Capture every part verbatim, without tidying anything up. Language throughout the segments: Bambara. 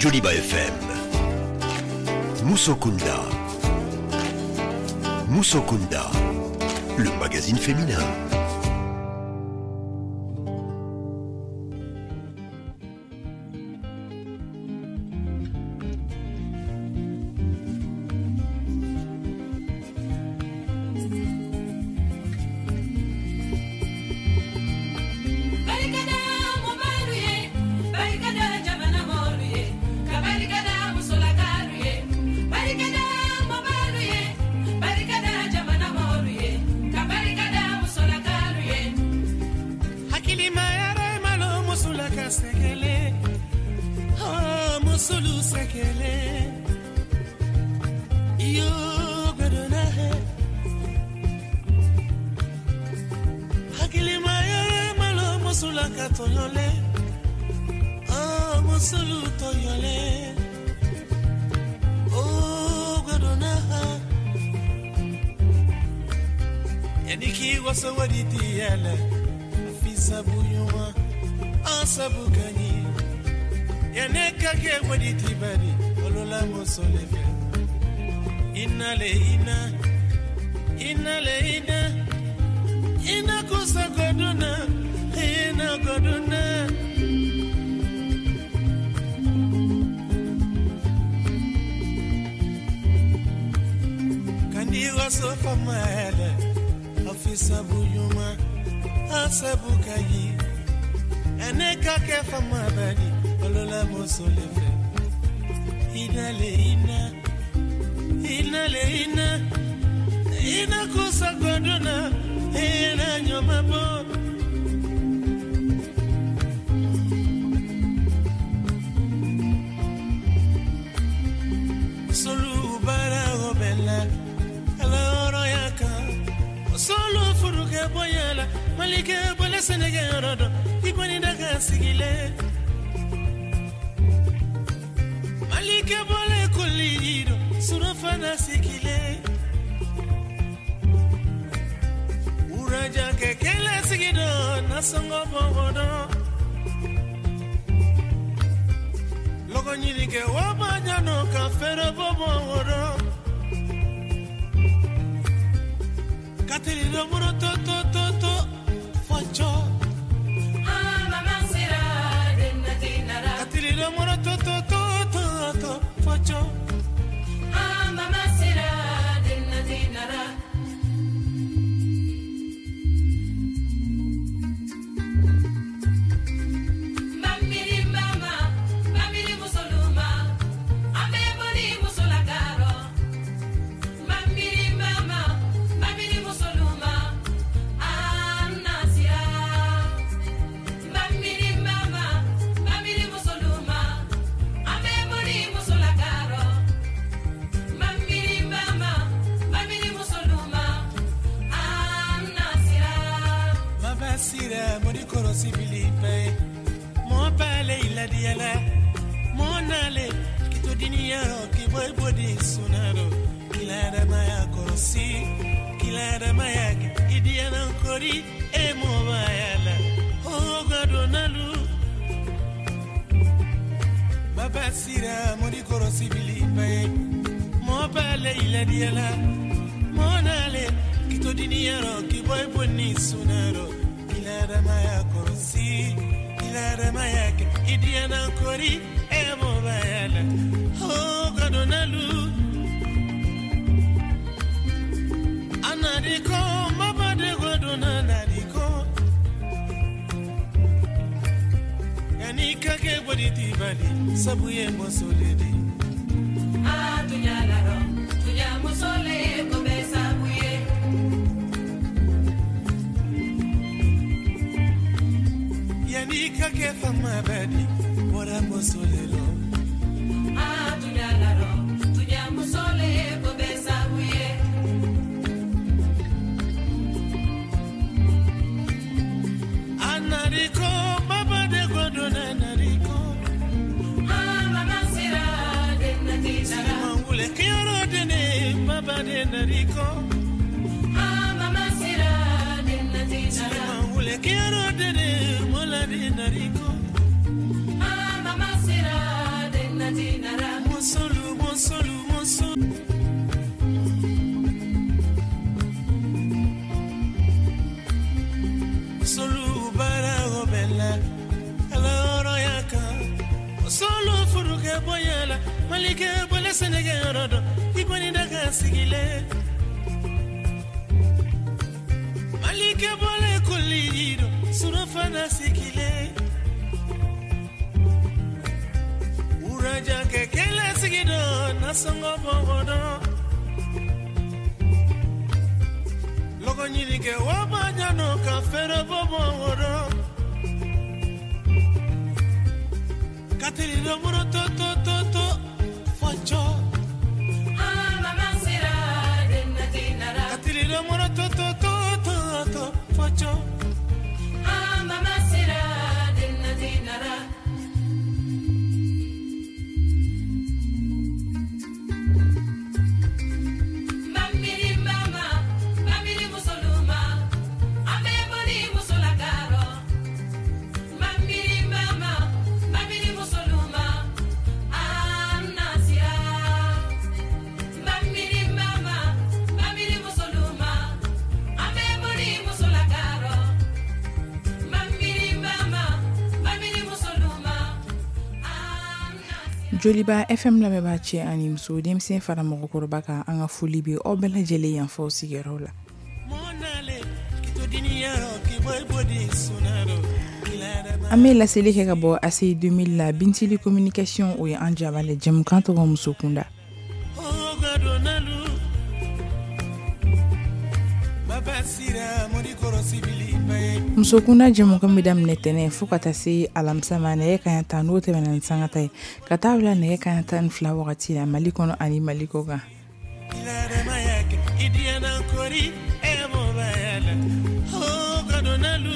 Joliba F M. Moussokunda. Moussokunda, le magazine féminin. Nariko, ah, mama sira, malike bole senege rodo ikoni daga sigile malike bole kulido surafana sigile uraja ke kele sigido nasongo bogodo logo nyini ke wabanya no ka fere bogodo katiri do muro to to to to facho ah mama sira denna dinara katiri do muro to to to to to facho ah mama sira denna dinara mamiri mama mamiri musoluma ame boni musolagaro mamiri mama mamiri musoluma anasia mamiri mama mamiri musoluma ame boni musolagaro mamiri mama mamiri musoluma anasia Joliba F M la mebache anim so dem sen fara mo ko baka anga fuli bi obela jele yan fo sigerola monale kito dinia ki boy body sunaro Ame la sele ke gabo ase deux mille la bintili communication o ya anja bale jem kanto go musukunda musukunda jem ko midam netene fukata se alamsa mane kan ta no te menan sangata kata wala ne kan ta fla wakati la malikono ani malikoga idiana kori e mo bayala ho gadonalu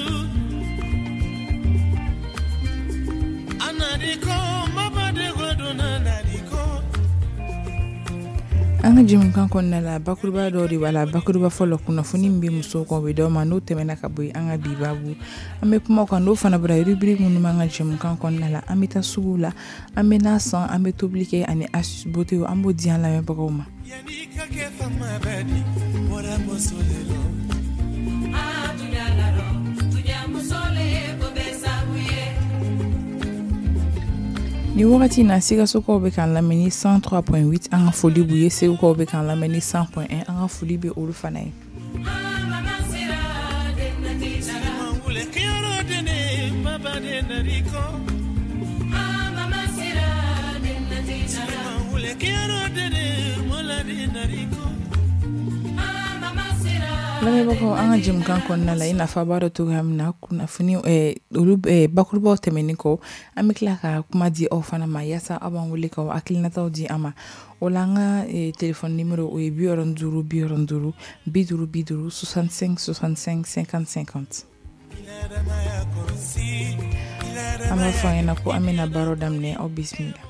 anga jim kan kon la bakurba do ri wala bakurba folo kuna funi mbi muso ko be do ma no temena ka boy anga bi babu ame kuma ko no fana bra rubrique mun manga jim kan kon la amita sugula amena san ame toblique ani asus beauté o ambo dian la me bagoma yani ka ke fama badi mora mosolelo ah tu ya la ro tu ya musole ko besa buye ni wakati na siga soko be kan la meni cent trois point huit anga foli buye se ko be kan la meni cent point un anga foli be olu fanay mama sira de natijara mangule kioro de ne baba de nariko mama sira de natijara mangule kioro de ne mola de nariko Lame bako anga jim kan kon na la ina fa baro to hamna kuna funi eh ulu eh bakurbo temeniko amikla ka kuma di ofana ma yasa aban wuli ka akilna tawdi ama olanga eh telephone numéro o e bioron duru bioron duru biduru biduru soixante-cinq soixante-cinq cinquante cinquante ama fa ina ko amina baro damne o bismillah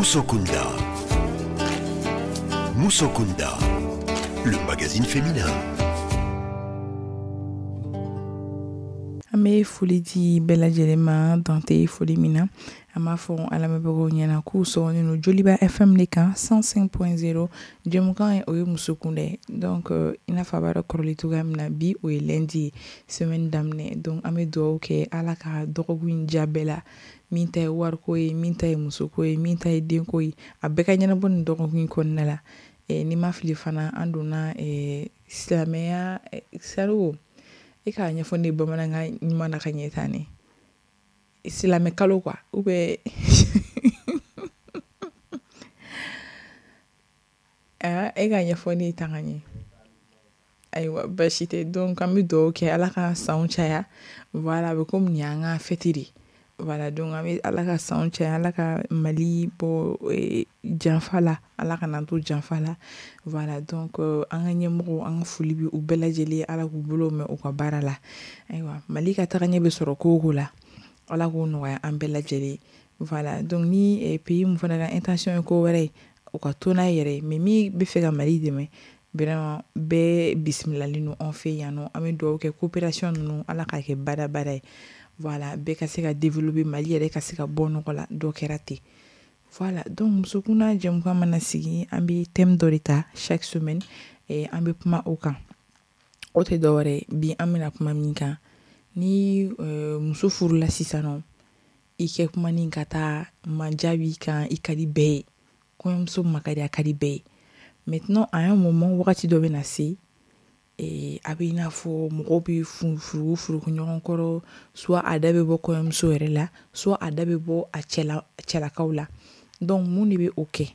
Moussokunda. Moussokunda, le magazine féminin. Ame foli di bɛɛ lajɛlen ma Dante foli min na an b'a fɔ a lamɛnbagaw ɲɛna k'u sɔgɔlen don Joliba F M de kan cent cinq point zéro jɛmukan ye o ye musokunda ye donc euh, i n'a fɔ a b'a dɔn kɔrɔlen cogoya min na bi o ye lundi ye semaine daminɛ donc an bɛ dugawu kɛ Ala ka dɔgɔkun in diya bɛɛ la min ta ye wariko ye min ta ye musoko ye min ta ye denko ye a bɛɛ ka ɲɛnabɔ nin dɔgɔkun in kɔnɔna la eh, ni ma fili fana an donna eh, silamɛya eh, saro e k'a ɲɛfɔ ne bamanankan ɲuman na ka ɲɛ tan ne silamɛ kalo quoi ou bien ah e k'a ɲɛfɔ ne tan ka ɲɛ ayiwa basi tɛ donc an bɛ dugawu kɛ Ala ka sanw caya voilà a bɛ komi nin y'an ka fête de voilà donc an bɛ Ala ka sanw caya Ala ka Mali bɔ eh, janfa la Ala ka n'an to janfa la voilà donc euh, an ka ɲɛmɔgɔw an ka foli bɛ u bɛɛ lajɛlen Ala k'u bolo mɛn u ka baara la ayiwa Mali ka tagaɲɛ bɛ sɔrɔ ko o ko la Ala k'o nɔgɔya an bɛɛ lajɛlen voilà donc ni eh, pays mun fana ka intention ye ko wɛrɛ ye u ka to n'a yɛrɛ ye mais min bɛ fɛ ka Mali dɛmɛ vraiment bɛɛ bisimilalen don an fɛ yan nɔ an bɛ dugawu kɛ coopération ninnu Ala k'a kɛ badabada ye voilà bɛɛ ka se ka développer Mali yɛrɛ ka se ka bɔ nɔgɔ la dɔ kɛra ten voilà donc musokunda jɛmukan mana sigi an bɛ thème dɔ de ta chaque semaine eh, an bɛ kuma o kan o tɛ dɔwɛrɛ ye bi an bɛna kuma min kan ni euh, muso furula sisan nɔ i kɛ kuma ni ka taa manja b'i kan i ka di bɛɛ ye kɔɲɔmuso ma ka di a ka di bɛɛ ye maintenant à un moment wagati dɔ bɛna se eh, a bɛ i n'a fɔ mɔgɔw bɛ furu furu ɲɔgɔn kɔrɔ soit a da bɛ bɔ kɔɲɔmuso yɛrɛ la soit a da bɛ bɔ a cɛla cɛlakaw la donc mun de bɛ o kɛ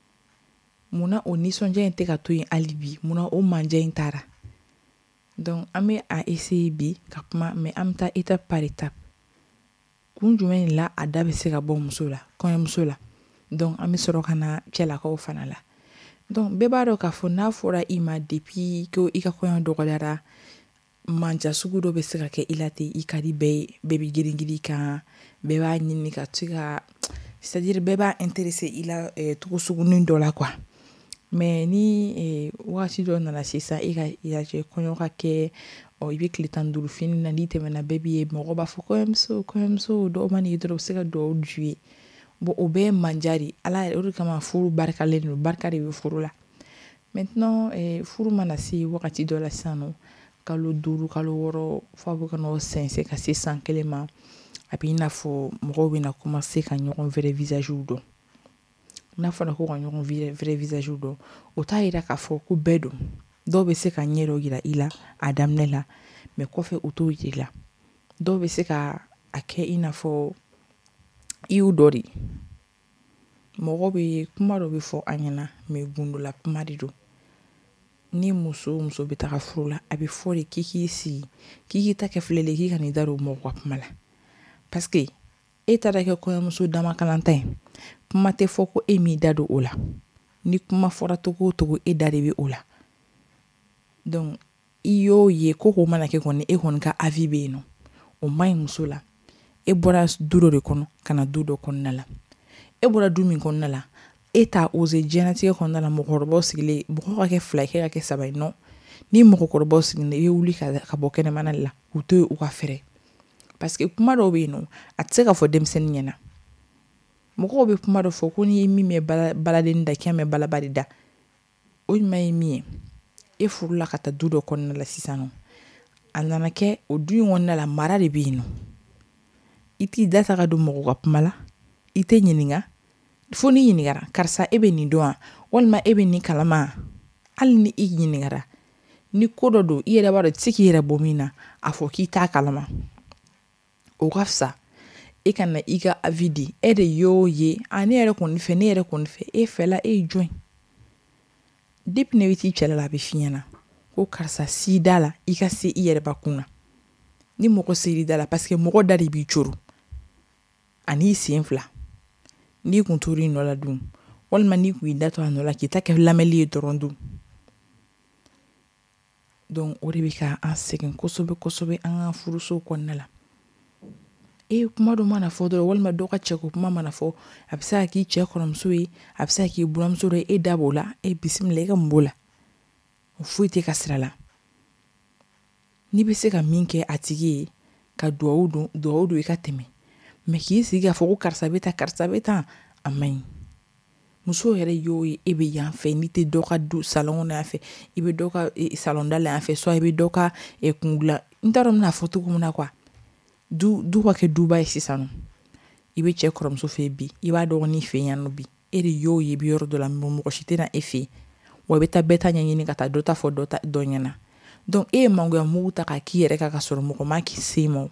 munna o nisɔndiya in tɛ ka to yen hali bi munna o manja in taara donc an bɛ a essayer bi ka kuma mais an bɛ taa étape par étape kun jumɛn de la a da bɛ se ka bɔ muso la kɔɲɔmuso la donc an bɛ sɔrɔ ka na cɛlakaw fana la donc bɛɛ b'a dɔn k'a fɔ n'a fɔra i ma depuis ko i ka kɔɲɔ dɔgɔyara manja sugu dɔ bɛ se ka kɛ i la ten i ka di bɛɛ ye bɛɛ bɛ girin-girin i kan bɛɛ b'a ɲini ka to ka c'est à dire bɛɛ b'a intéressé i la eh, togo sugunin dɔ la quoi mais ni eh, wagati dɔ nana sisan i ka lajɛ kɔɲɔ ka kɛ ɔ i bɛ tile tan ni duuru fini na n'i tɛmɛna bɛɛ b'i ye mɔgɔ b'a fɔ kɔɲɔmuso kɔɲɔmuso dɔw ma n'i ye dɔrɔn u bɛ se ka dugawu d'u ye bon o bɛɛ ye manja de Ala yɛrɛ o de kama furu barikalen don barika de bɛ furu la maintenant eh, furu mana se wagati dɔ la sisan nɔ kalo duuru kalo wɔɔrɔ fo a bɛ ka n'o sɛnsɛn ka se san kelen ma a bɛ i n'a fɔ mɔgɔw bɛna commencer ka ɲɔgɔn vrai visage dɔn n'a fɔra ko ka ɲɔgɔn vrai visage dɔn o t'a yira k'a fɔ ko bɛɛ don dɔw bɛ se ka ɲɛ dɔ yira i la a daminɛ la mais kɔfɛ o t'o yira i la dɔw bɛ se ka a kɛ i n'a fɔ i y'u dɔ de mɔgɔ bɛ kuma dɔ bɛ fɔ an ɲɛna mais gundola kuma de don ni muso muso bɛ taga furu la a bɛ fɔ de k'i k'i sigi k'i k'i ta kɛ filɛli k'i ka n'i da don mɔgɔ ka kuma la parce que e taara kɛ kɔɲɔmuso damakalanta ye kuma tɛ fɔ ko e m'i da don o la ni kuma fɔra togo o togo e da de bɛ o la donc i y'o ye ko ko mana kɛ kɔni e kɔni ka avis bɛ yen nɔ o man ɲi muso la e bɔra du dɔ de kɔnɔ ka na du dɔ kɔnɔna la e bɔra du min kɔnɔna la e t'a osé diɲɛlatigɛ kɔnɔna la mɔgɔkɔrɔbaw sigilen mɔgɔ ka kɛ fila ye k'e ka kɛ saba ye non ni mɔgɔkɔrɔbaw sigilen i bɛ wuli ka, ka bɔ kɛnɛmana de la u to ye u ka fɛɛrɛ parce que kuma dɔw bɛ yen nɔ a tɛ se ka fɔ denmisɛnnin ɲɛna mɔgɔw bɛ kuma dɔ fɔ ko n'i ye min mɛn bala baladenni da k'i mɛn balaba de da o ɲuman ye min ye e furula ka taa du dɔ kɔnɔna la sisan nɔ a nana kɛ o du in kɔnɔna la mara de bɛ yen nɔ i t'i da ta ka don mɔgɔ ka kuma la i tɛ ɲininka fo n'i ɲininkara karisa e bɛ nin dɔn wa walima e bɛ nin kalama hali ni i ɲininkara ni ko dɔ don i yɛrɛ b'a dɔn i tɛ se k'i yɛrɛ bɔ min na a fɔ k'i t'a kalama o ka fisa e ka na i ka avis di e de y'o ye a ne yɛrɛ kɔni fɛ ne yɛrɛ kɔni fɛ e fɛla e ye jɔn depuis ne bɛ t'i cɛla la a bɛ f'i ɲɛna ko karisa si da la i ka se i yɛrɛ bakun na ni mɔgɔ seri da la parce que mɔgɔ da de b'i coro ani sen fila n'i kun tor'i nɔ la dun walima n'i kun y'i da to a nɔ la k'i ta kɛ lamɛnli ye dɔrɔn dun donc o de bɛ ka an sɛgɛn kosɛbɛ kosɛbɛ an ka furuso kɔnɔna la e kuma dɔ mana fɔ dɔrɔn walima dɔ ka cɛko kuma mana fɔ a bɛ se ka k'i cɛ kɔrɔmuso ye a bɛ se ka k'i buramuso dɔ ye e da b'o la e bisimila i ka mun b'o la o foyi tɛ ka sira la n'i bɛ se ka min kɛ a tigi ye ka duwawu don duwawu don i ka tɛmɛ mɛ k'i sigi k'a fɔ ko karisa bɛ tan karisa bɛ tan a man ɲi muso yɛrɛ y'o ye e bɛ yan fɛ n'i tɛ dɔ ka du salon kɔnɔ yan fɛ i bɛ dɔ ka salon da la yan fɛ soit i bɛ dɔ ka kungula n t'a dɔn n bɛna fɔ cogo min na quoi du du ka kɛ duba ye sisan nɔ i bɛ cɛ kɔrɔmuso fɛ yen bi i b'a dɔgɔnin fɛ yan nɔ bi e de y'o ye i bɛ yɔrɔ dɔ la mɔgɔ si tɛ na e fɛ yen wa i bɛ taa bɛɛ ta ɲɛɲini ka taa dɔ ta fɔ dɔ ta dɔ ɲɛna donc e ye mangoya mugu ta k'a k'i yɛrɛ kan ka sɔrɔ mɔgɔ ma k'i se ma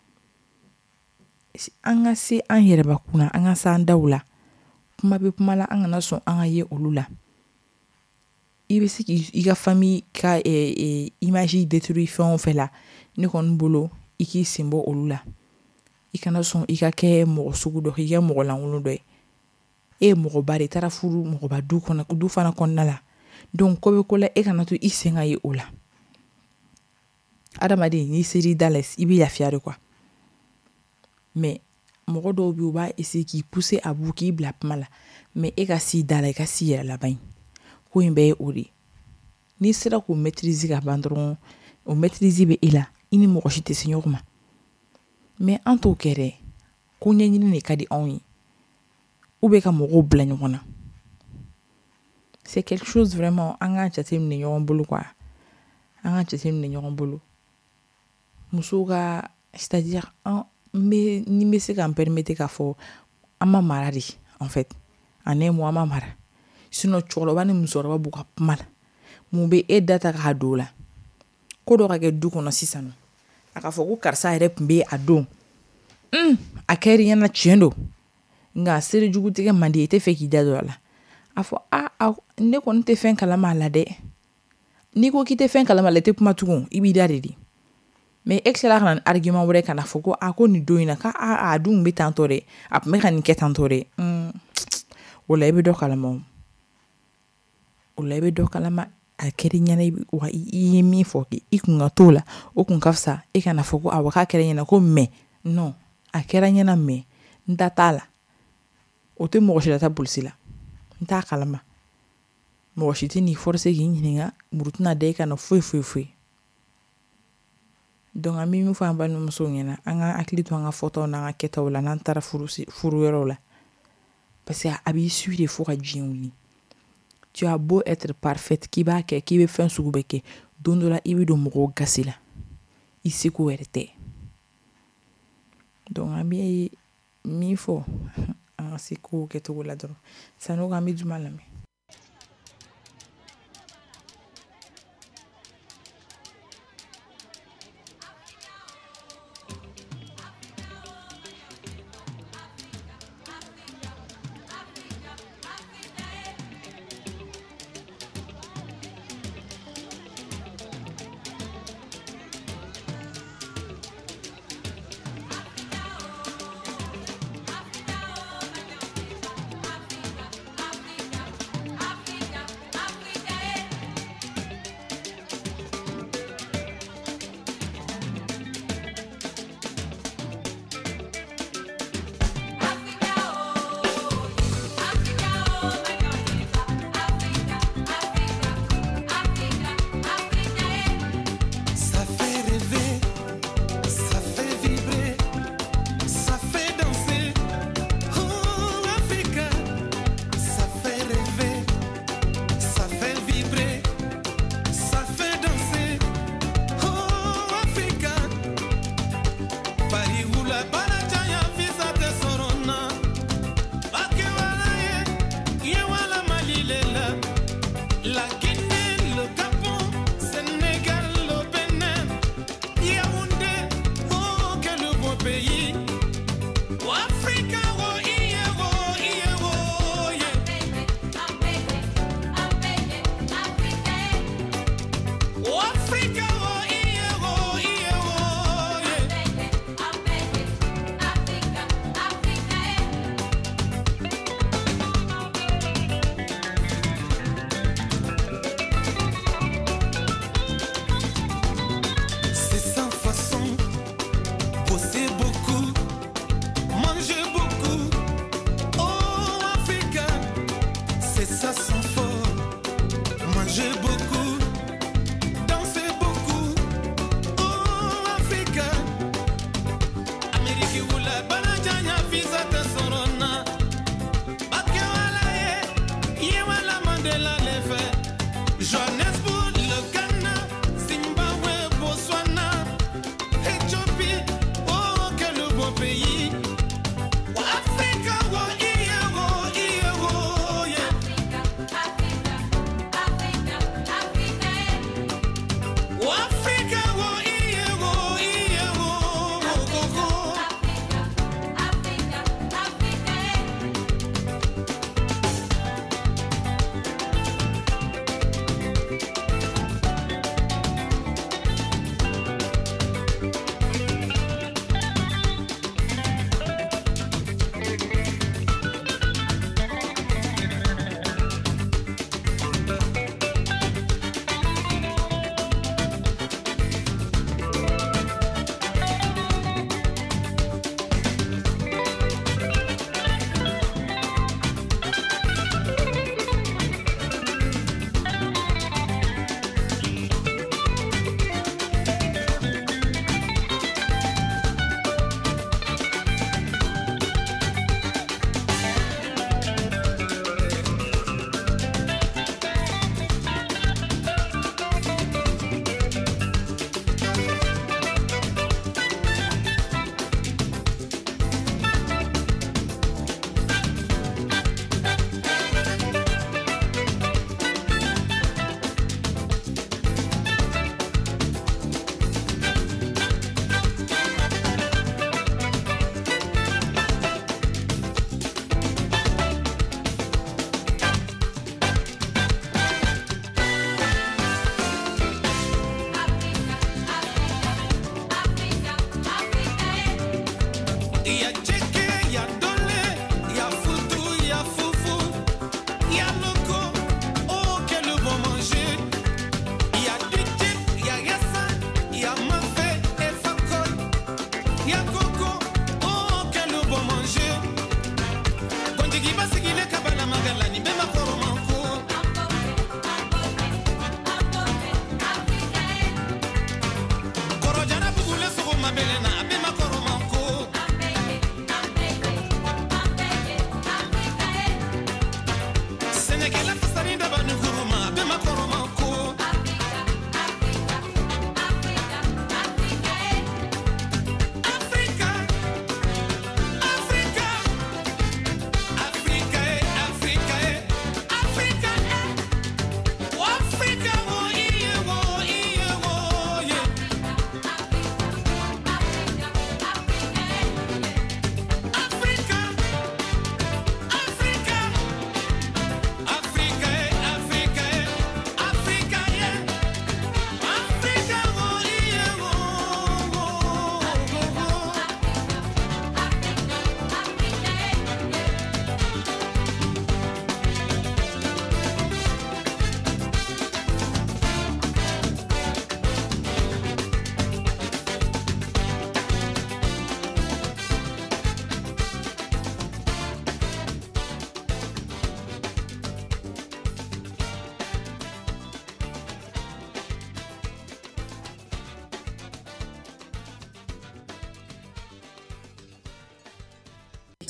an ka se an yɛrɛbakun na an ka se an daw la kuma bɛ kuma la an kana sɔn an ka ye olu la i bɛ se k'i ka famille ka image détruire fɛn o fɛn la ne kɔni bolo i k'i sen bɔ olu la i kana sɔn i ka kɛ mɔgɔ sugu dɔ k'i kɛ mɔgɔ lankolon dɔ ye e ye mɔgɔba de i taara furu mɔgɔba du kɔnɔ du fana kɔnɔna la donc ko bɛ ko la e kana to i sen ka ye o la adamaden n'i seri da la i bɛ lafiya de quoi mais mɔgɔ dɔw bɛ u b'a essayer k'i pousser à bout k'i bila kuma la mais e ka s'i da la i ka s'i yɛrɛ laban ye ko in bɛɛ ye o de ye n'i sera k'o maîtriser ka ban dɔrɔn o maîtriser bɛ e la i ni mɔgɔ si tɛ se ɲɔgɔn ma mais an t'o kɛ dɛ ko ɲɛɲini de ka di anw ye ou bien ka mɔgɔw bila ɲɔgɔn na c'est quelque chose vraiment an k'a jateminɛ ɲɔgɔn bolo quoi an k'a jateminɛ ɲɔgɔn bolo musow ka c'est-à-dire an n ni bɛ se ka n permettre k'a fɔ an ma mara de en fait en un mot an ma mara sinon cɛkɔrɔba ni musokɔrɔba b'u ka kuma la mun bɛ e da ta k'a don o la ko dɔ ka kɛ du kɔnɔ sisan nɔ a ka fɔ ko karisa yɛrɛ tun bɛ a don un a kɛra i ɲɛna tiɲɛ don nka seere jugutigɛ man di i tɛ fɛ k'i da don a la a fɔ a ne kɔni tɛ fɛn kalama a la dɛ n'i ko k'i tɛ fɛn kalama a la i tɛ kuma tugun i b'i da de di mais e tilala ka na ni argument wɛrɛ ka na fɔ ko a ko nin don in na k'a a dun bɛ tantɔ dɛ a tun bɛ ka nin kɛ tantɔ dɛ o la i bɛ dɔ kalama o o la i bɛ dɔ kalama a kɛra i ɲɛna wa i ye min fɔ i kun ka t'o la o kun ka fisa e kana fɔ ko awɔ k'a kɛra ɲɛna ko mais non a kɛra ɲɛna mais n ta t'a la o tɛ mɔgɔ si la ta polisi la n t'a kalama mɔgɔ si tɛ n'i forcer k'i ɲininka muru tɛna da i kan na foyi foyi foyi donc an bɛ min fɔ an balimamusow ɲɛna an ka hakili to an ka fɔtaw n'an ka kɛtaw la n'an taara furu furu yɔrɔw la parce que a b'i suit de fo ka diɲɛ wuli tu as beau être parfaite k'i b'a kɛ k'i bɛ fɛn sugu bɛɛ kɛ don dɔ la i bɛ don mɔgɔw gasi la i seko yɛrɛ tɛ donc an bɛ min fɔ an ka se kow kɛcogo la dɔrɔn san'o kan an bɛ juma lamɛn.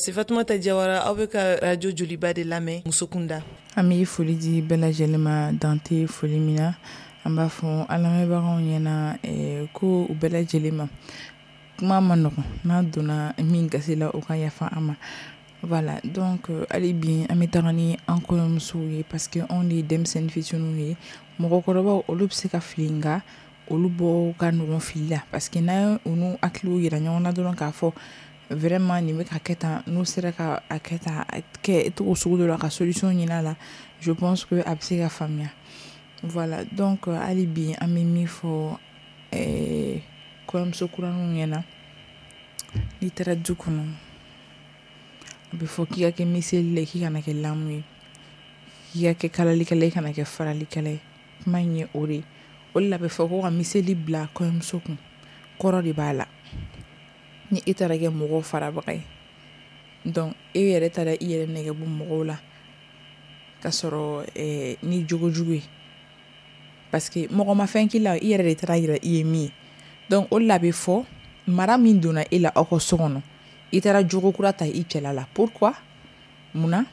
C'est Fatoumata Diawara aw bɛ ka radio Joliba de lamɛn muso kunda. An bɛ foli di bɛɛ lajɛlen ma dante foli min na an b'a fɔ an lamɛnbagaw ɲɛna eh, ko u bɛɛ lajɛlen ma kuma ma nɔgɔn n'a donna min gasi la o ka yafa an ma. Voilà, donc hali bi an bɛ taga ni an kɔɲɔmusow ye parce que anw de ye denmisɛnnin fitininw ye mɔgɔkɔrɔbaw olu bɛ se ka fili nka olu bɔ ka ɲɔgɔn fili la parce que n'an ye olu hakiliw yira ɲɔgɔn na dɔrɔn k'a fɔ vraiment nin bɛ ka kɛ tan n'u sera ka a kɛ tan a kɛ cogo sugu dɔ la ka solution ɲini a la je pense que a bɛ se ka faamuya. Voilà, donc hali bi an bɛ min fɔ eh, kɔɲɔmuso kuraninw ɲɛna n'i taara du kɔnɔ a bɛ fɔ k'i ka kɛ miseli la k'i kana kɛ lamu ye k'i ka kɛ kalalikɛla i kana kɛ faralikɛla ye kuma in ye o de ye o de la a bɛ fɔ ko ka miseli bila kɔɲɔmuso kun kɔrɔ de b'a la ni e taara kɛ mɔgɔw farabaga ye donc e yɛrɛ taara i yɛrɛ nɛgɛ bɔ mɔgɔw la ka sɔrɔ eh, ni jogo jugu ye parce que mɔgɔ ma fɛn k'i la i yɛrɛ de taara yira i ye min ye donc o de la a bɛ fɔ mara min donna e la aw ka so kɔnɔ i taara jogo kura ta i cɛla la pourquoi munna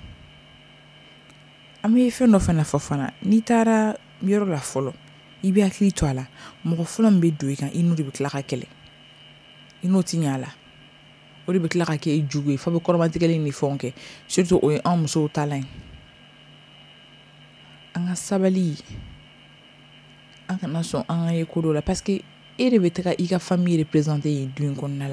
an bɛ fɛn dɔ fana fɔ fana n'i taara yɔrɔ la fɔlɔ i bɛ hakili to a la mɔgɔ fɔlɔ min bɛ don i kan i n'o de bɛ tila ka kɛlɛ i n'o ti ɲɛ a la o de bɛ tila ka kɛ i jugu ye fo bɛ kɔrɔmatigɛli ni fɛnw kɛ surtout o ye an musow ta la ye an ka sabali an kana sɔn an ka ye ko dɔ la parce que e de bɛ taga i ka famille représenter yen du in kɔnɔna la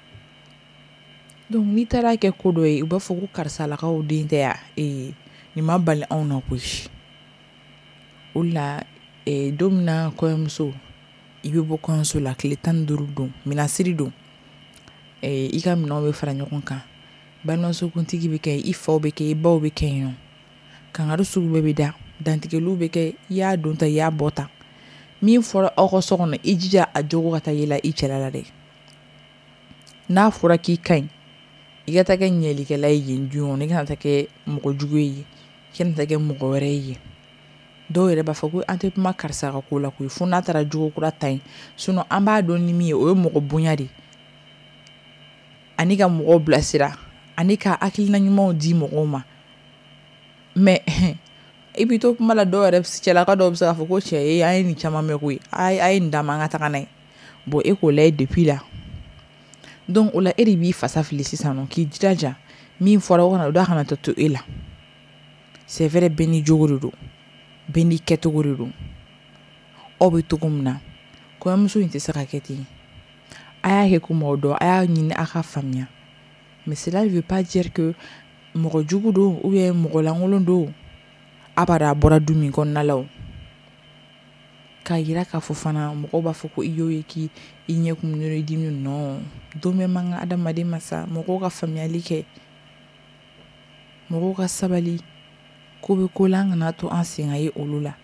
donc n'i taara kɛ ko dɔ ye u b'a fɔ ko karisa lakaw den tɛ ya ee nin ma bali anw na koyi o la eh, don min na kɔɲɔmuso i bɛ bɔ kɔɲɔso la tile tan ni duuru don minasiri don eh, i ka minɛnw bɛ fara ɲɔgɔn kan balimamusokuntigi bɛ kɛ i faw bɛ kɛ i baw bɛ kɛ yen nɔ kangari sugu bɛɛ bɛ da dantigɛliw bɛ kɛ i y'a don ta i y'a bɔ ta min fɔra aw ka so kɔnɔ i jija a jogo ka taa yɛlɛ i cɛla la dɛ n'a fɔra k'i ka ɲi i ka taa kɛ ɲɛlikɛla ye yen du kɔnɔ i kana taa kɛ mɔgɔ jugu ye i kana taa kɛ mɔgɔ wɛrɛ ye yen dɔw yɛrɛ b'a fɔ ko an tɛ kuma karisa ka ko la koyi fo n'a taara jogo kura ta yen sinon an b'a dɔn ni min ye o ye mɔgɔ bonya de ani ka mɔgɔw bilasira ani ka hakilina ɲumanw di mɔgɔw ma mais i bɛ to kuma la dɔw yɛrɛ cɛlaka dɔw bɛ se k'a fɔ ko cɛ ye an ye nin caman mɛn koyi a ye nin d'a ma an ka taga n'a ye bon e k'o layɛ depuis la donc o la e de b'i fasa fili sisan nɔ k'i jilaja min fɔra o kana o da kana to to e la c'est vrai bɛɛ ni jogo de don bɛɛ n'i kɛcogo de don aw bɛ cogo min na kɔɲɔmuso in tɛ se ka kɛ ten a y'a kɛ ko mɔgɔ dɔ a y'a ɲini a ka faamuya mais cela ne veut pas dire que mɔgɔ jugu don ou bien mɔgɔ lankolon don a b'a bɔra du min kɔnɔna la o k'a yira k'a fɔ fana mɔgɔw b'a fɔ ko i y'o ye k'i i ɲɛ kumunen i dimi non don bɛɛ man kan adamaden ma sa mɔgɔw ka faamuyali kɛ mɔgɔw ka sabali ko bɛ ko la an kana to an sen ka ye olu la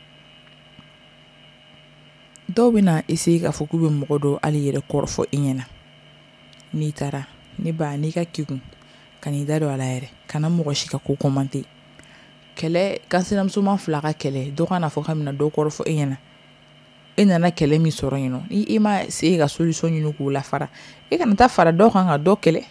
dɔw bɛ na essayer k'a fɔ k'u bɛ mɔgɔ dɔ hali yɛrɛ kɔrɔfɔ i ɲɛna n'i taara ne ba n'i ka kegun ka n'i da don a la yɛrɛ kana mɔgɔ si ka ko commenter kɛlɛ kansinamusoman fila ka kɛlɛ dɔ kana fɔ ka bɛna dɔ kɔrɔfɔ e ɲɛna e nana kɛlɛ min sɔrɔ yen nɔ ni e ma se ka solution ɲini k'o la fara e kana taa fara dɔ kan ka dɔ kɛlɛ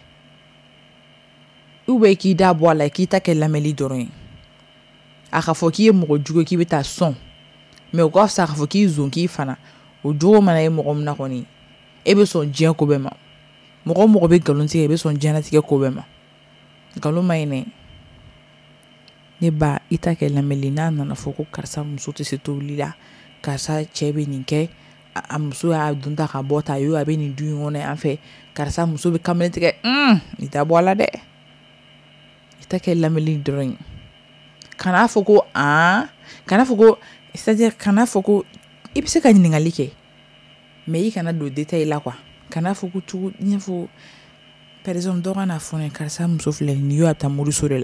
ou bien k'i da bɔ a la k'i ta kɛ lamɛnli dɔrɔn ye a ka fɔ k'i ye mɔgɔ jugu k'i bɛ taa sɔn mais o ka fisa k'a fɔ k'i zon k'i fana o jogo mana ye mɔgɔ min na kɔni e bɛ sɔn diɲɛ ko bɛɛ ma mɔgɔ mɔgɔ bɛ nkalon tigɛ e bɛ sɔn diɲɛlatigɛ ko bɛɛ ma nkalon ma ɲi dɛ ne ba i ta kɛ lamɛnli n'a nana fɔ ko karisa muso tɛ se tobili la karisa cɛ bɛ nin kɛ a muso y'a don ta ka bɔ ta yo a bɛ nin du in kɔnɔ yan fɛ karisa muso bɛ kamalen tigɛ un i ta bɔ a la dɛ i ta kɛ lamɛnli dɔrɔn ye kana fɔ ko an kana fɔ ko c'est-à-dire kana fɔ ko i bɛ se ka ɲininkali kɛ mais i kana don détail la quoi kana fɔ ko cogo i n'a fɔ par exemple dɔ kana fɔ ne karisa muso filɛ nin yo a bɛ taa moriso de la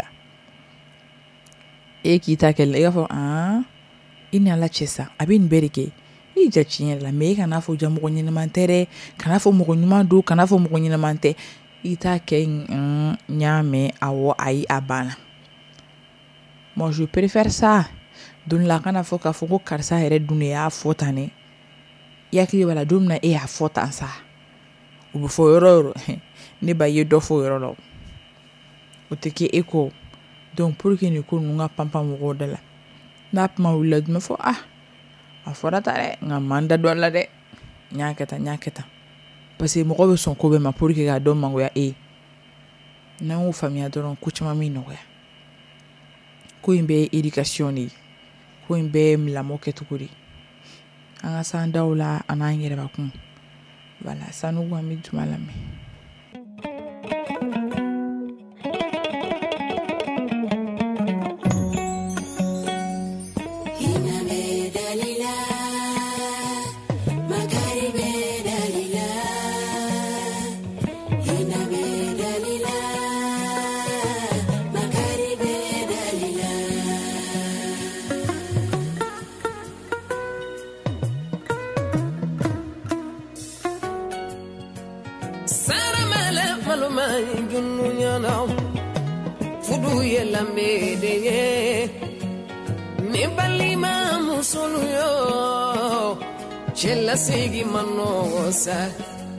e k'i ta kɛ i b'a fɔ an i ni ala cɛ sa a bɛ nin bɛɛ de kɛ i ja tiɲɛ la mais i kana fɔ ja mɔgɔ ɲɛnaman tɛ dɛ kana fɔ mɔgɔ ɲuman don kana fɔ mɔgɔ ɲɛnaman tɛ i t'a kɛ n y'a mɛn awɔ ayi a banna moi je préfère ça don la kana fɔ k'a fɔ ko karisa yɛrɛ dun de y'a fɔ tan ne i hakili b'a la don min na e y'a fɔ tan sa o bɛ fɔ yɔrɔ o yɔrɔ ne ba ye dɔ fɔ o yɔrɔ la o tɛ kɛ e kɔ donc pour que ni ko ninnu ka panpan mɔgɔw da la n'a kuma wulila dun bɛ fɔ ah a fɔra ta dɛ nka man da dɔ la dɛ n y'a kɛ tan n y'a kɛ tan parce que mɔgɔ bɛ sɔn ko bɛɛ ma pour que k'a dɔn mangoya e ye n'an y'o faamuya dɔrɔn ko caman min nɔgɔya ko in bɛɛ ye éducation de ye ko in bɛɛ ye lamɔ kɛcogo de ye an ka s'an daw la an n'an yɛrɛbakun voilà sanu an bɛ juma lamɛn. Fudu yelambe de me balima musulu yo chella sigi manosa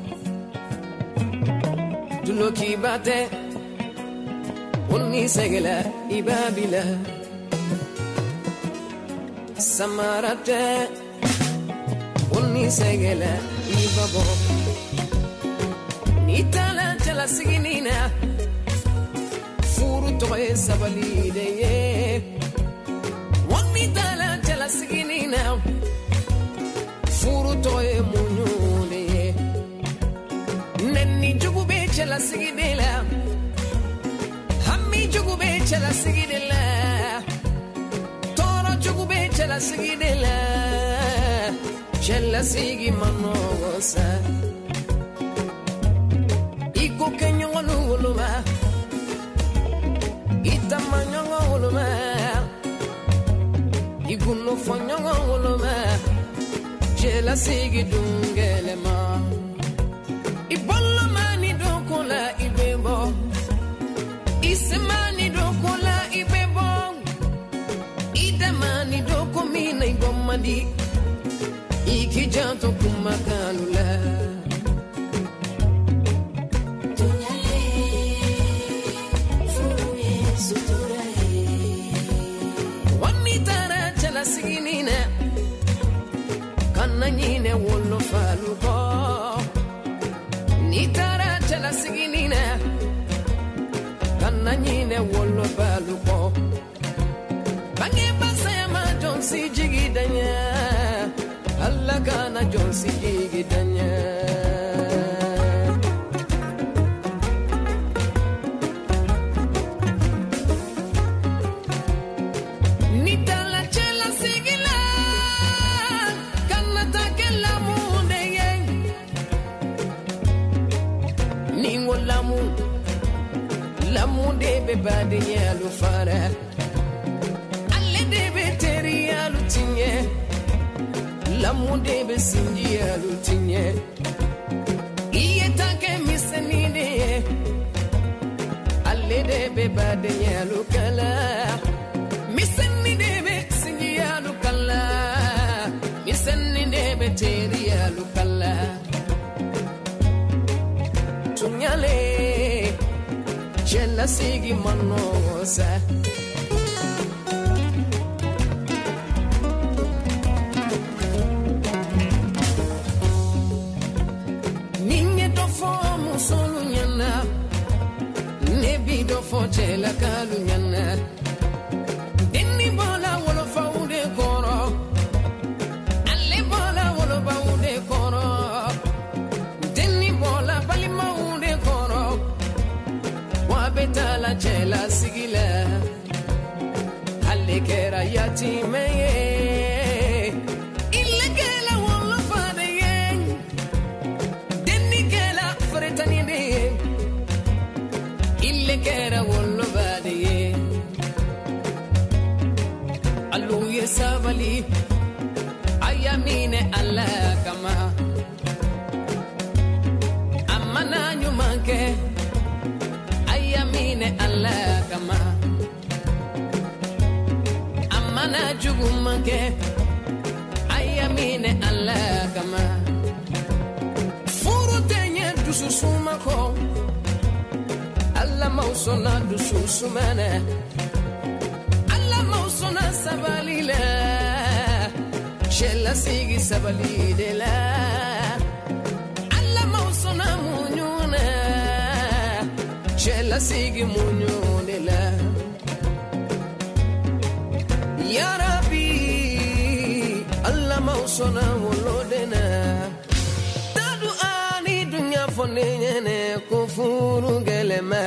duloki bate unni segala ibabila samarate unni segala ibabo nitala chella sigi nina furu toye sabali de ye wani dala tela sigini na furu toye munyu de ye nenni jugu be tela sigide la hammi jugu be tela sigide la toro jugu be tela sigide la tela sigi manosa iko kenyo ngoluma Itamanyongo uluma Iguno fanyongo uluma Jela sigi dungelema Ibola mani dokola ibebo Isemani dokola ibebo Idamani dokomina ibomadi Ikijanto kumakalula Siginina kananyine wollo faluko nitara chala siginina kananyine wollo faluko bange basema jonsi jigidanya alla kana jonsi jigidanya Be badi yalu fara alle de be teri yalu tinye lamu de be sinji yalu tinye iye take miseni de alle de be badi yalu kala miseni de be sinji yalu kala miseni de be teri yalu kala tunyale Jella sigi manosa Ninye do fo musolu nyana Nebi do fo jella kalu nyana Deni bola wolo faude koro Alle bola wolo baude koro Deni bola bali maude koro Betala chela sigila Halle kera yatime Ille kela wolo fade ye Denni kela fretani de Ille kera wolo fade ye Allu ye sabali Ayamine Allah kama Amana nyumanke Ayamine Allah kama Amana jugumake Ayamine Allah kama Furu tenye dususumako Allah mausona dususumene alla mausona sabalile shella sigi sabalide la alla mausona munyune shella sigi munyune la ya rabbi alla mausona wolodena tadu ani dunya fonene kufuru gelema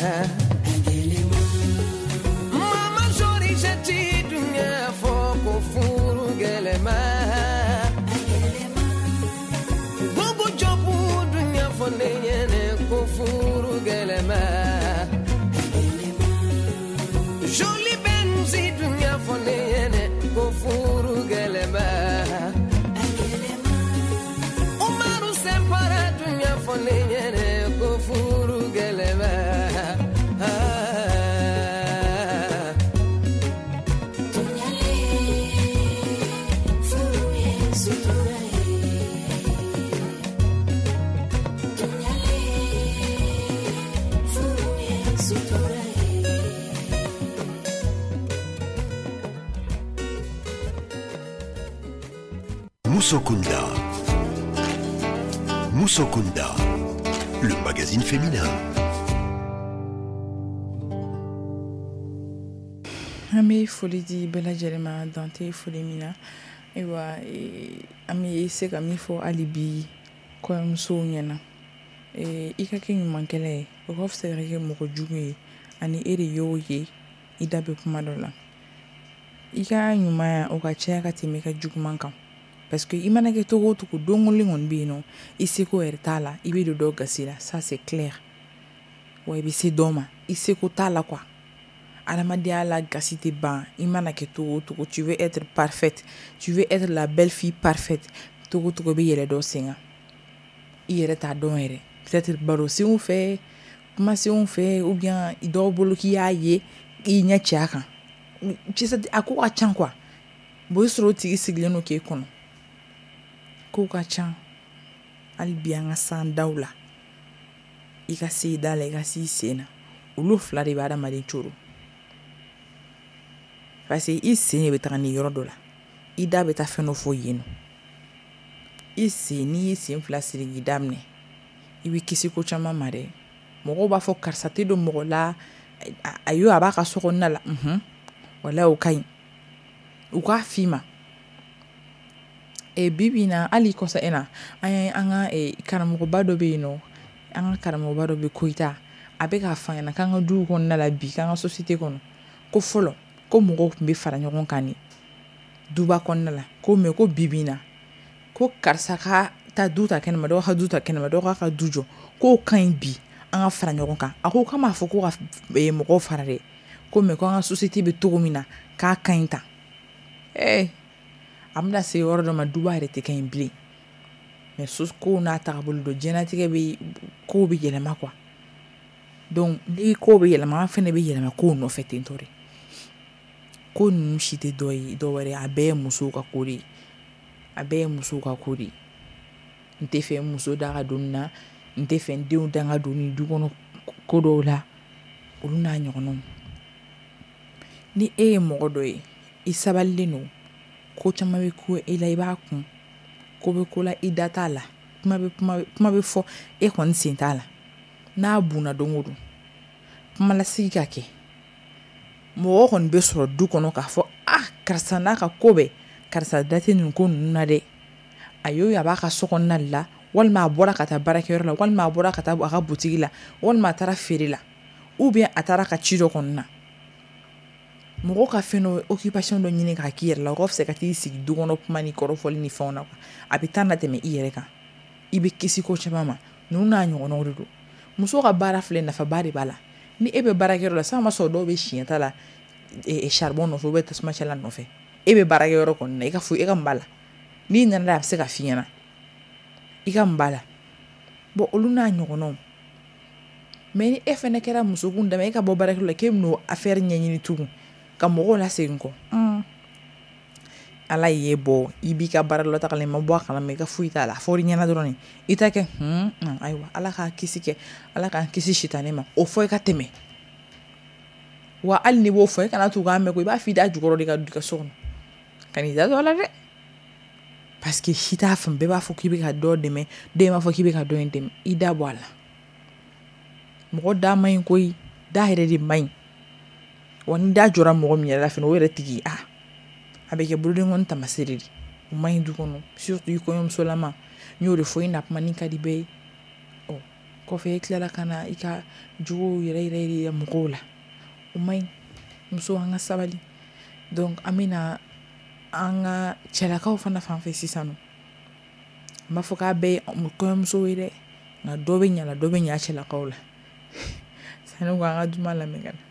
mama jori jeti dunya fo kufuru gelema gogo jobu dunya fonene kufuru gelema joli benzi dunya fonene kufuru gelema umaru sempara dunya fonene kufuru gelema Musokunda. Musokunda, le magazine féminin. Ami foli di bela jerema dante foli mina ewa e ami se ka mi fo alibi ko mso nyana e ikake nyumankele o ko fsere ke mo ko jugu ani ere yo ye idabe kuma dola ika nyuma o ka chia ka timeka jugu manka parce que imana ke togo to ko dongoli ngon bino isiko ertala ibe do do gasira ça c'est clair wa ibe se doma isiko tala quoi Alamadia la gasite ban, imana ke togo togo, tu veux être parfaite, tu veux être la belle fille parfaite, togo togo be yere do singa. Yere ta don ere. Peut-être baro si on fait, comment si on fait, ou bien il doit bolo ki ya ye, i nya chaka. Tu sais, à quoi chan quoi? Boy sro tigi sigleno ke kono. Ko ka chan. Al bien san daula. Ika si dale ga si sena. Ulu flari bada mari churu. Parce que ici ne betara ni yoro dola ida beta feno fo yeno ici ni ici inflasiri gidamne ibi kisi ko chama mare mogo ba fo karsate do mogo la ayo abaka soko nala mhm wala o kai uka fima e bibina ali kosa ena ay anga e karamogo bado be no anga karamogo bado be koita abeka fanya kanga du ko nala bi kanga société kono ko folo ko mogo kumbe fara ɲɔgɔn kan ni duba kɔnɔna la ko mɛ ko bibina ko karisa ka ta du ta kɛnɛma dɔw ka du ta kɛnɛma dɔw ka ka du jɔ ko ka ɲi bi an ka fara ɲɔgɔn kan a ko k'a m'a fɔ ko ka eh, mɔgɔw fara dɛ ko mɛ ko an ka société bɛ togo min na k'a ka ɲi ta eh an bɛna se yɔrɔ dɔ ma duba yɛrɛ tɛ ka ɲi bilen mɛ so kow n'a tagabolo don diɲɛlatigɛ bɛ kow bɛ yɛlɛma quoi donc ni kow bɛ yɛlɛma an fɛnɛ bɛ yɛlɛma kow nɔfɛ ten tɔ de ko nunu si tɛ dɔ ye dɔ wɛrɛ a bɛɛ ye musow ka ko de ye a bɛɛ ye musow ka ko de ye n tɛ fɛ muso da ka don nin na n tɛ fɛ n denw da ka don nin du kɔnɔ ko dɔw la olu n'a ɲɔgɔnnaw ni e ye mɔgɔ dɔ ye i sabalilen don ko caman bɛ ko e la i b'a kun ko bɛ ko la i da t'a la kuma bɛ kuma kuma bɛ fɔ e kɔni sen t'a la n'a bunna don o don kuma lasigi ka kɛ mɔgɔ kɔni bɛ sɔrɔ du kɔnɔ k'a fɔ ah karisa n'a ka ko bɛ karisa date nin ko ninnu na dɛ a y'o a b'a ka so kɔnɔna la walima a bɔra ka taa baarakɛyɔrɔ la walima a bɔra ka taa a ka butigi la walima a taara feere la ou bien a taara ka ci dɔ kɔnɔ na mɔgɔ ka fɛn dɔ occupation dɔ ɲini k'a k'i yɛrɛ la o ka fisa ka t'i sigi du kɔnɔ kuma ni kɔrɔfɔli ni fɛnw na a bɛ taa na tɛmɛ i yɛrɛ kan i bɛ kisi ko caman ma ninnu n'a ɲɔgɔnnaw de don muso ka baara filɛ nafaba de b'a la ni e bɛ baarakɛyɔrɔ la san ma sɔrɔ dɔw bɛ siɲɛ ta la charbon nɔfɛ u bɛ tasuma cɛla nɔfɛ e bɛ baarakɛyɔrɔ kɔni na i ka fo e ka n ba la n'i nana la a bɛ se ka f'i ɲɛna i ka n ba la bon olu n'a ɲɔgɔnnaw mais ni e fɛnɛ kɛra musokun dama e ka bɔ baarakɛyɔrɔ la k'e bɛn'o affaire ɲɛɲini tugun ka mɔgɔw lasegin kɔ ala y'e bɔ i b'i ka baara la tagalen ma bɔ a kalama i ka foyi t'a la a fɔr'i ɲɛna dɔrɔn i t'a kɛ hun ayiwa ala k'a kisi kɛ ala k'an kisi sitanɛ ma o fɔ i ka tɛmɛ wa hali ni b'o fɔ e kana to k'a mɛn ko i b'a f'i da jukɔrɔ de ka du ka so kɔnɔ kan'i da dɔ la dɛ parce que si t'a faamu bɛɛ b'a fɔ k'i bɛ ka dɔ dɛmɛ dɔ in b'a fɔ k'i bɛ ka dɔ in dɛmɛ i da bɔ a la mɔgɔ da man ɲi koyi da yɛrɛ de man ɲi wa ni da jɔra mɔgɔ min yɛrɛ la fɛnɛ o yɛrɛ tigi ah a bɛ kɛ boloden kɔni tamasere de o man ɲi du kɔnɔ surtout i kɔɲɔmusolama n y'o de fɔ i na kuma ni ka di bɛɛ ye ɔ kɔfɛ i tilala ka na i ka jogow yɛrɛ yɛrɛ yɛrɛ mɔgɔw la o man ɲi muso an ka sabali donc an bɛna an ka cɛlakaw fana fanfɛ sisan nɔ n b'a fɔ k'a bɛɛ ye kɔɲɔmusow ye dɛ nka dɔ bɛ ɲa la dɔ bɛ ɲa cɛlakaw la sani ko an ka duman lamɛn ka na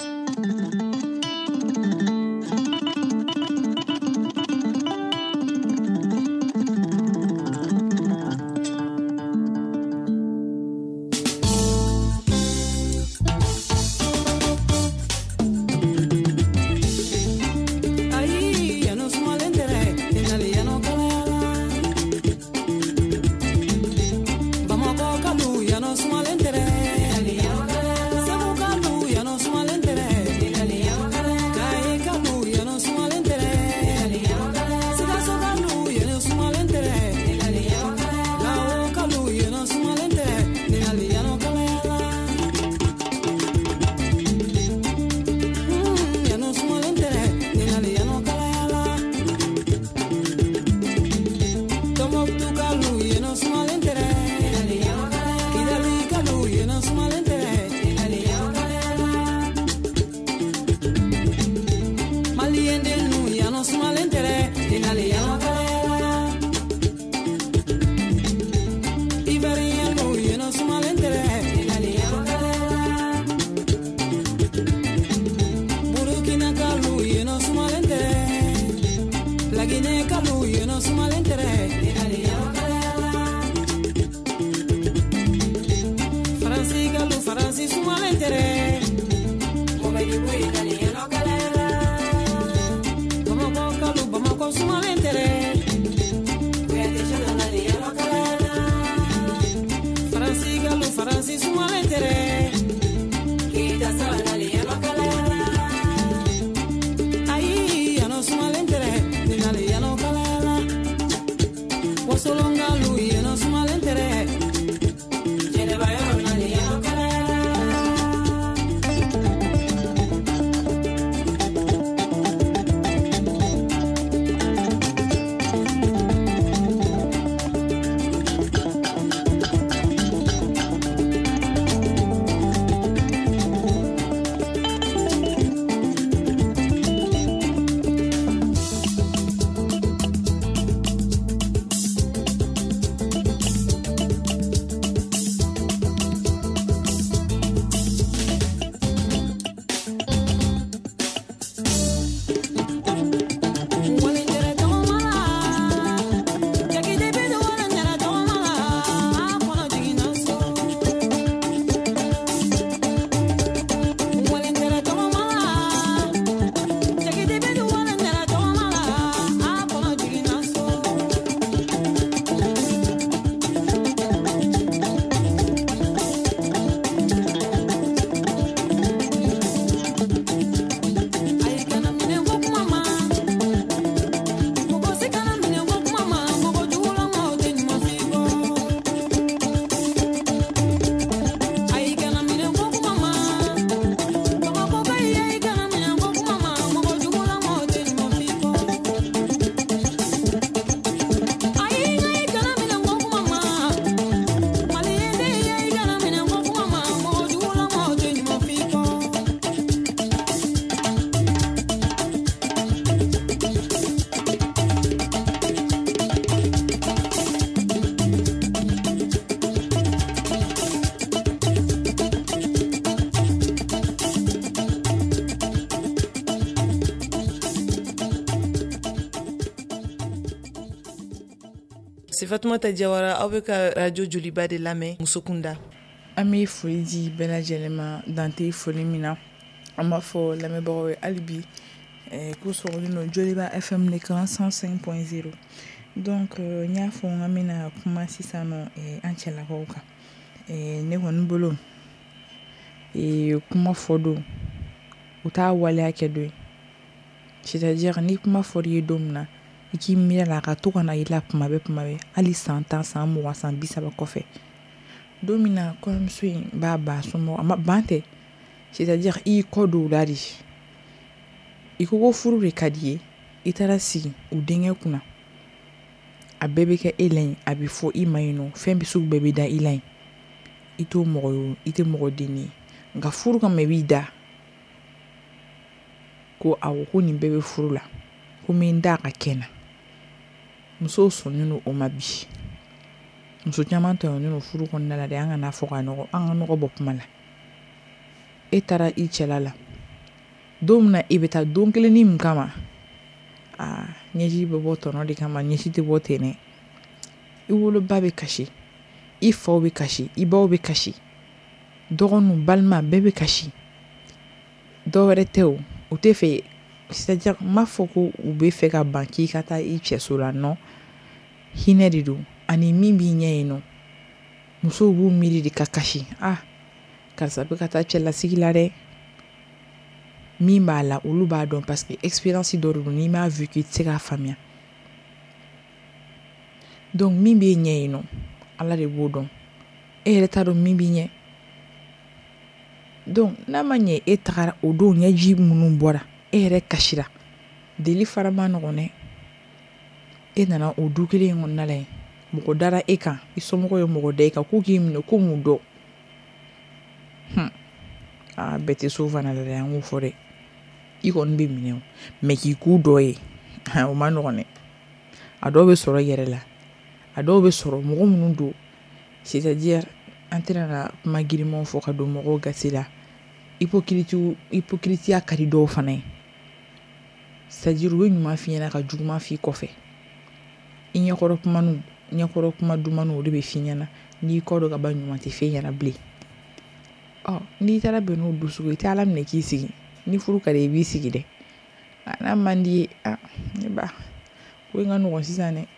Fatoumata Diawara aw bɛ ka radio Joliba de lamɛn Musokunda. An bɛ foli di bɛɛ lajɛlen ma dante foli min na an b'a fɔ lamɛnbagaw ye hali bi k'u sɔgɔlen don Joliba F M de kan cent cinq point zéro donc n y'a fɔ an bɛna kuma sisan nɔ an cɛlakaw kan ne kɔni bolo kuma fɔ don u t'a waleya kɛ dɔ ye. C'est-à-dire ni kuma fɔr'i ye don min na i k'i miiri a la a ka to ka na i la kuma bɛɛ kuma bɛɛ hali san tan san mugan san bi saba kɔfɛ. Don min na kɔɲɔmuso in b'a ban somɔgɔ a ma ban tɛ. C'est-à-dire i y'i kɔ don o la de. I ko ko furu de ka di ye i taara sigi u denkɛ kunna a bɛɛ bɛ kɛ e la yen a bɛ fɔ i ma yen nɔ fɛn bɛ sugu bɛɛ bɛ da i la yen i t'o mɔgɔ ye i tɛ mɔgɔ den ye nka furu kama i b'i da ko awɔ ko nin bɛɛ bɛ furu la ko n bɛ n da a ka kɛ na musow sɔnnen don o ma bi muso caman tɔɲɔnnen don furu kɔnɔna la de an kana fɔ ka nɔgɔ an ka nɔgɔ bɔ kuma la e taara i cɛla la don min na i bɛ taa don kelen ni mun kama aa ɲɛji bɛ bɔ tɔnɔ de kama ɲɛji tɛ bɔ ten dɛ i woloba bɛ kasi i faw bɛ kasi i baw bɛ kasi dɔgɔninw balima bɛɛ bɛ kasi dɔ wɛrɛ tɛ o u tɛ fɛ c'est-à-dire n m'a fɔ ko u bɛ fɛ ka ban k'i ka taa i cɛso la non hinɛ de don ani min b'i ɲɛ yen nɔ musow b'u miiri de ka kasi ah karisa bɛ ka taa cɛlasigi la dɛ min b'a la olu b'a dɔn parce que expérience dɔ de don n'i m'a vu k'i tɛ se k'a faamuya donc min b'e ɲɛ yen nɔ ala de b'o dɔn e yɛrɛ t'a dɔn min b'i ɲɛ donc n'a ma ɲɛ e tagara o don ɲɛji minnu bɔra e yɛrɛ kasira deli fara ma nɔgɔn dɛ e nana o du kelen in kɔnɔna la yen mɔgɔ dara e kan i somɔgɔw ye mɔgɔ da e kan ko k'i minɛ ko mun dɔn hmm. ah bɛɛ tɛ so fana la dɛ an k'o fɔ dɛ i kɔni bɛ minɛ o mɛ k'i k'u dɔ ye o ma nɔgɔn dɛ a dɔw bɛ sɔrɔ i yɛrɛ la a dɔw bɛ sɔrɔ mɔgɔ minnu don c'est-à-dire an tɛna na kuma girimanw fɔ ka don mɔgɔw gasi la hypocrite hypocrite ka di dɔw fana ye c'est-à-dire u bɛ ɲuman f'i ɲɛna ka juguman f'i kɔfɛ i ɲɛkɔrɔ kumaniw ɲɛkɔrɔ kuma dumaniw o de bɛ f'i ɲɛna n'i kɔ dɔ ka ban ɲuman tɛ f'i ɲɛna bilen ɔ n'i taara bɛn n'o dusugo i tɛ ala minɛ k'i sigi ni furu ka di i b'i sigi dɛ n'a man di ye ah ne ba ko in ka nɔgɔn sisan dɛ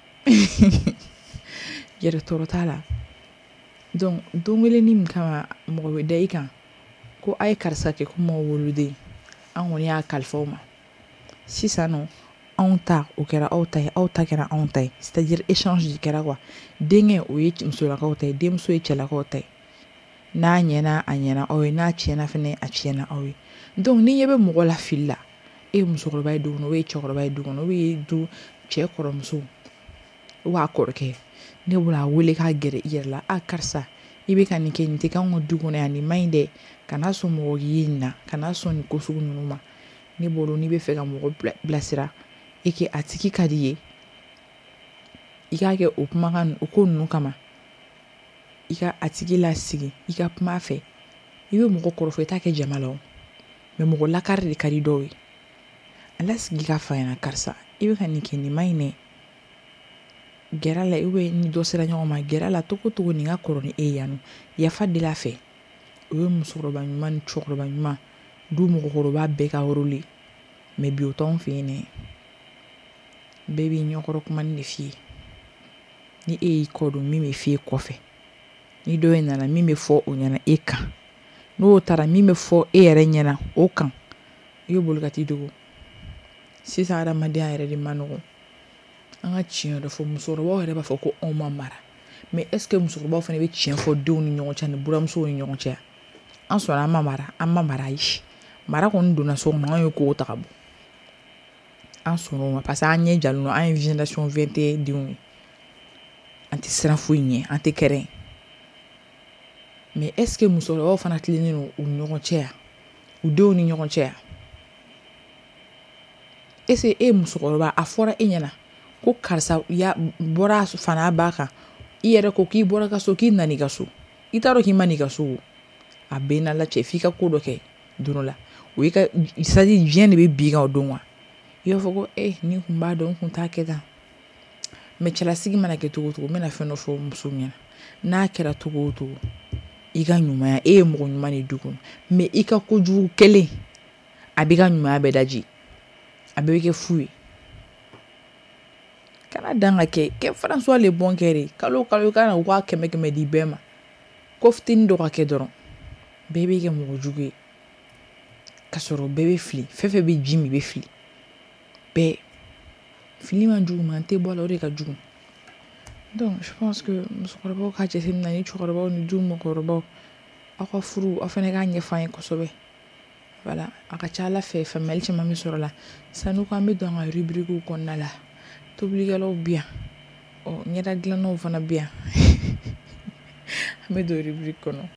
yɛrɛ tɔɔrɔ t'a la donc don kelen ni min kama mɔgɔ bɛ da i kan ko a ye karisa kɛ ko maaw woloden an kɔni y'a kalifa o ma sisan nɔ anw ta o kɛra aw ta ye aw ta kɛra anw ta ye c'est-à-dire échange de kɛra quoi denkɛ o ye musolakaw ta ye denmuso ye cɛlakaw ta ye n'a ɲɛna a ɲɛna aw ye n'a tiɲɛna fɛnɛ a tiɲɛna aw ye donc ni ɲɛ bɛ mɔgɔ la fili la e ye musokɔrɔba ye du kɔnɔ o ye cɛkɔrɔba ye du kɔnɔ o ye du cɛ kɔrɔmuso o b'a kɔrɔkɛ ne bolo a wele k'a gɛrɛ i yɛrɛ la a karisa i bɛ ka nin kɛ nin tɛ k'anw ka du kɔnɔ yan nin ma ɲi dɛ kana sɔn mɔgɔ ye nin na kana sɔn nin ko sugu ninnu ma ne bolo n'i bɛ fɛ ka mɔgɔ bilasira e kɛ a tigi ka di ye i k'a kɛ o kumakan o ko ninnu kama i ka a tigi lasigi i ka kuma fɛ i bɛ mɔgɔ kɔrɔfɔ i t'a kɛ jama la o mɛ mɔgɔ lakari de ka di dɔw ye a lasigi ka fa ɲɛna karisa i bɛ ka nin kɛ nin ma ɲi dɛ gɛrɛ la ou ni dɔ sera ɲɔgɔn ma gɛrɛ la togo togo nin ka kɔrɔ ni e ye yan nɔ yafa deli a fɛ o ye musokɔrɔba ɲuman ni cɛkɔrɔba ɲuman du mɔgɔkɔrɔba bɛɛ ka rôle mɛ bi o t'anw fɛ yen dɛ bɛɛ b'i ɲɛkɔrɔ kumani de f'i ye ni e y'i kɔ don min bɛ f'i ye kɔfɛ ni dɔ in nana min bɛ fɔ o ɲɛna e kan n'o taara min bɛ fɔ e yɛrɛ ɲɛna o kan i bɛ boli ka t'i dogo sisan adamadenya yɛrɛ de ma nɔgɔn an ka tiɲɛ dɔ fɔ musokɔrɔbaw yɛrɛ b'a fɔ ko anw ma mara mais est ce que musokɔrɔbaw fana bɛ tiɲɛ fɔ denw ni ɲɔgɔn cɛ ani buramusow ni ɲɔgɔn cɛ an sɔnna an ma mara an ma mara ayi mara kɔni donna so kɔnɔ an ye kow ta ka bɔ an sɔnna o ma parce que an ɲɛ jalen don an ye génération vingt et un denw ye an tɛ siran foyi ɲɛ an tɛ kɛrɛn mais est ce que musokɔrɔbaw fana tilennen don u ni ɲɔgɔn cɛ yan u denw ni ɲɔgɔn cɛ yan est ce que e musokɔrɔba a fɔra e ɲɛna ko karisa ya bɔra fana b'a kan i yɛrɛ ko k'i bɔra ka so k'i nana i ka so i t'a dɔn k'i ma n'i ka so a bɛɛ n'a la cɛ f'i ka ko dɔ kɛ don la o y'i ka sadi diɲɛ de bɛ bin kan o don wa i b'a fɔ ko eh ni kun b'a dɔn n kun t'a kɛ tan mɛ cɛlasigi mana kɛ cogo o cogo n bɛna fɛn dɔ fɔ muso ɲɛna n'a kɛra cogo o cogo i ka ɲumanya e ye mɔgɔ ɲuman de du kɔnɔ mɛ i ka kojugu kelen a b'i ka ɲumanya bɛɛ daji a bɛɛ bɛ kɛ fu ye kana dan ka kɛ kɛ François le bon kɛ de kalo kalo kana waa kɛmɛ kɛmɛ di bɛɛ ma ko fitinin dɔ ka kɛ dɔrɔn bɛɛ b'i kɛ mɔgɔ jugu ye kasoro bébé fili fefe be jimi be fili be fili man jugu man te bola ore ka jugu. Donc je pense que musokɔrɔbaw ka jateminɛ ni cɛkɔrɔbaw ni du mɔgɔkɔrɔbaw aw ka furu aw fɛnɛ k'a ɲɛfɔ an ye kosɛbɛ. Voilà, a ka ca Ala fɛ faamuyali caman bɛ sɔrɔ la. Sanu ko an bɛ don an ka rubrique kɔnɔna la. Tobilikɛlaw bi yan ɔ ɲɛda dilannaw fana bi yan an bɛ don rubrique kɔnɔ.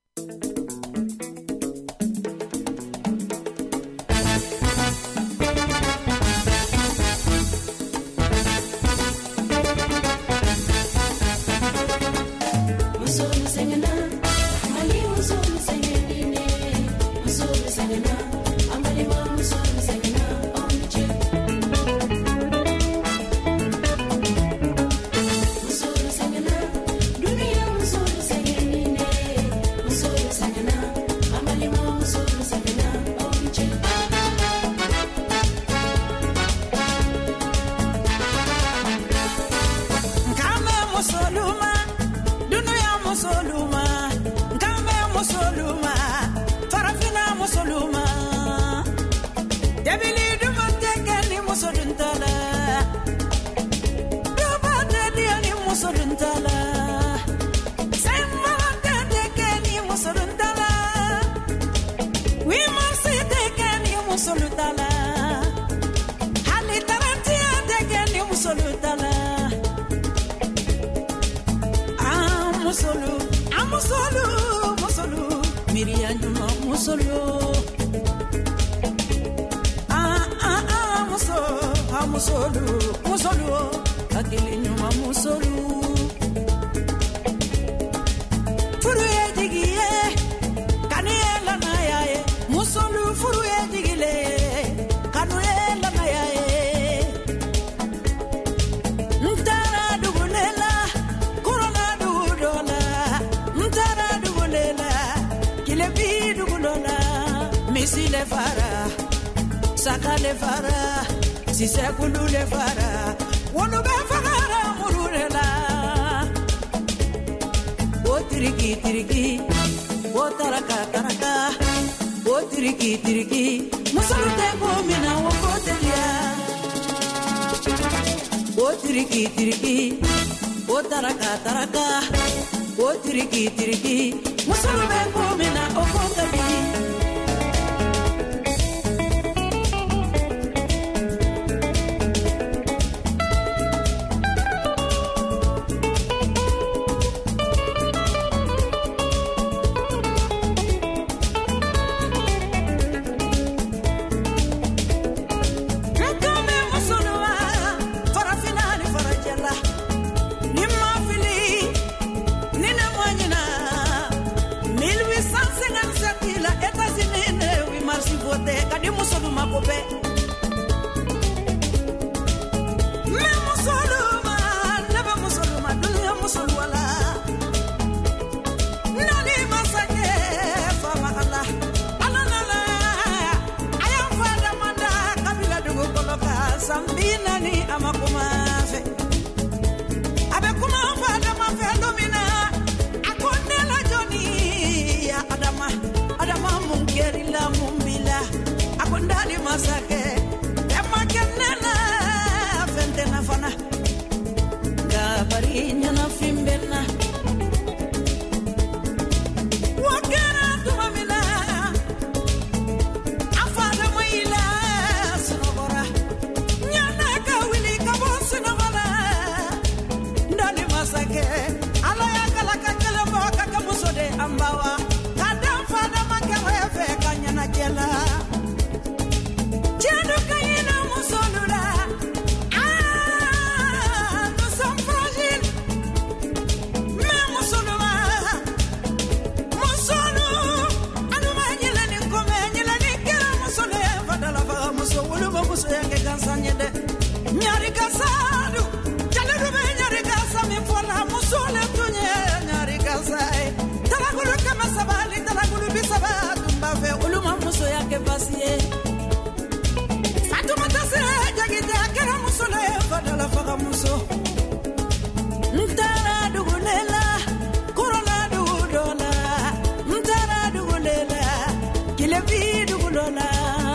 Kile bi dugulola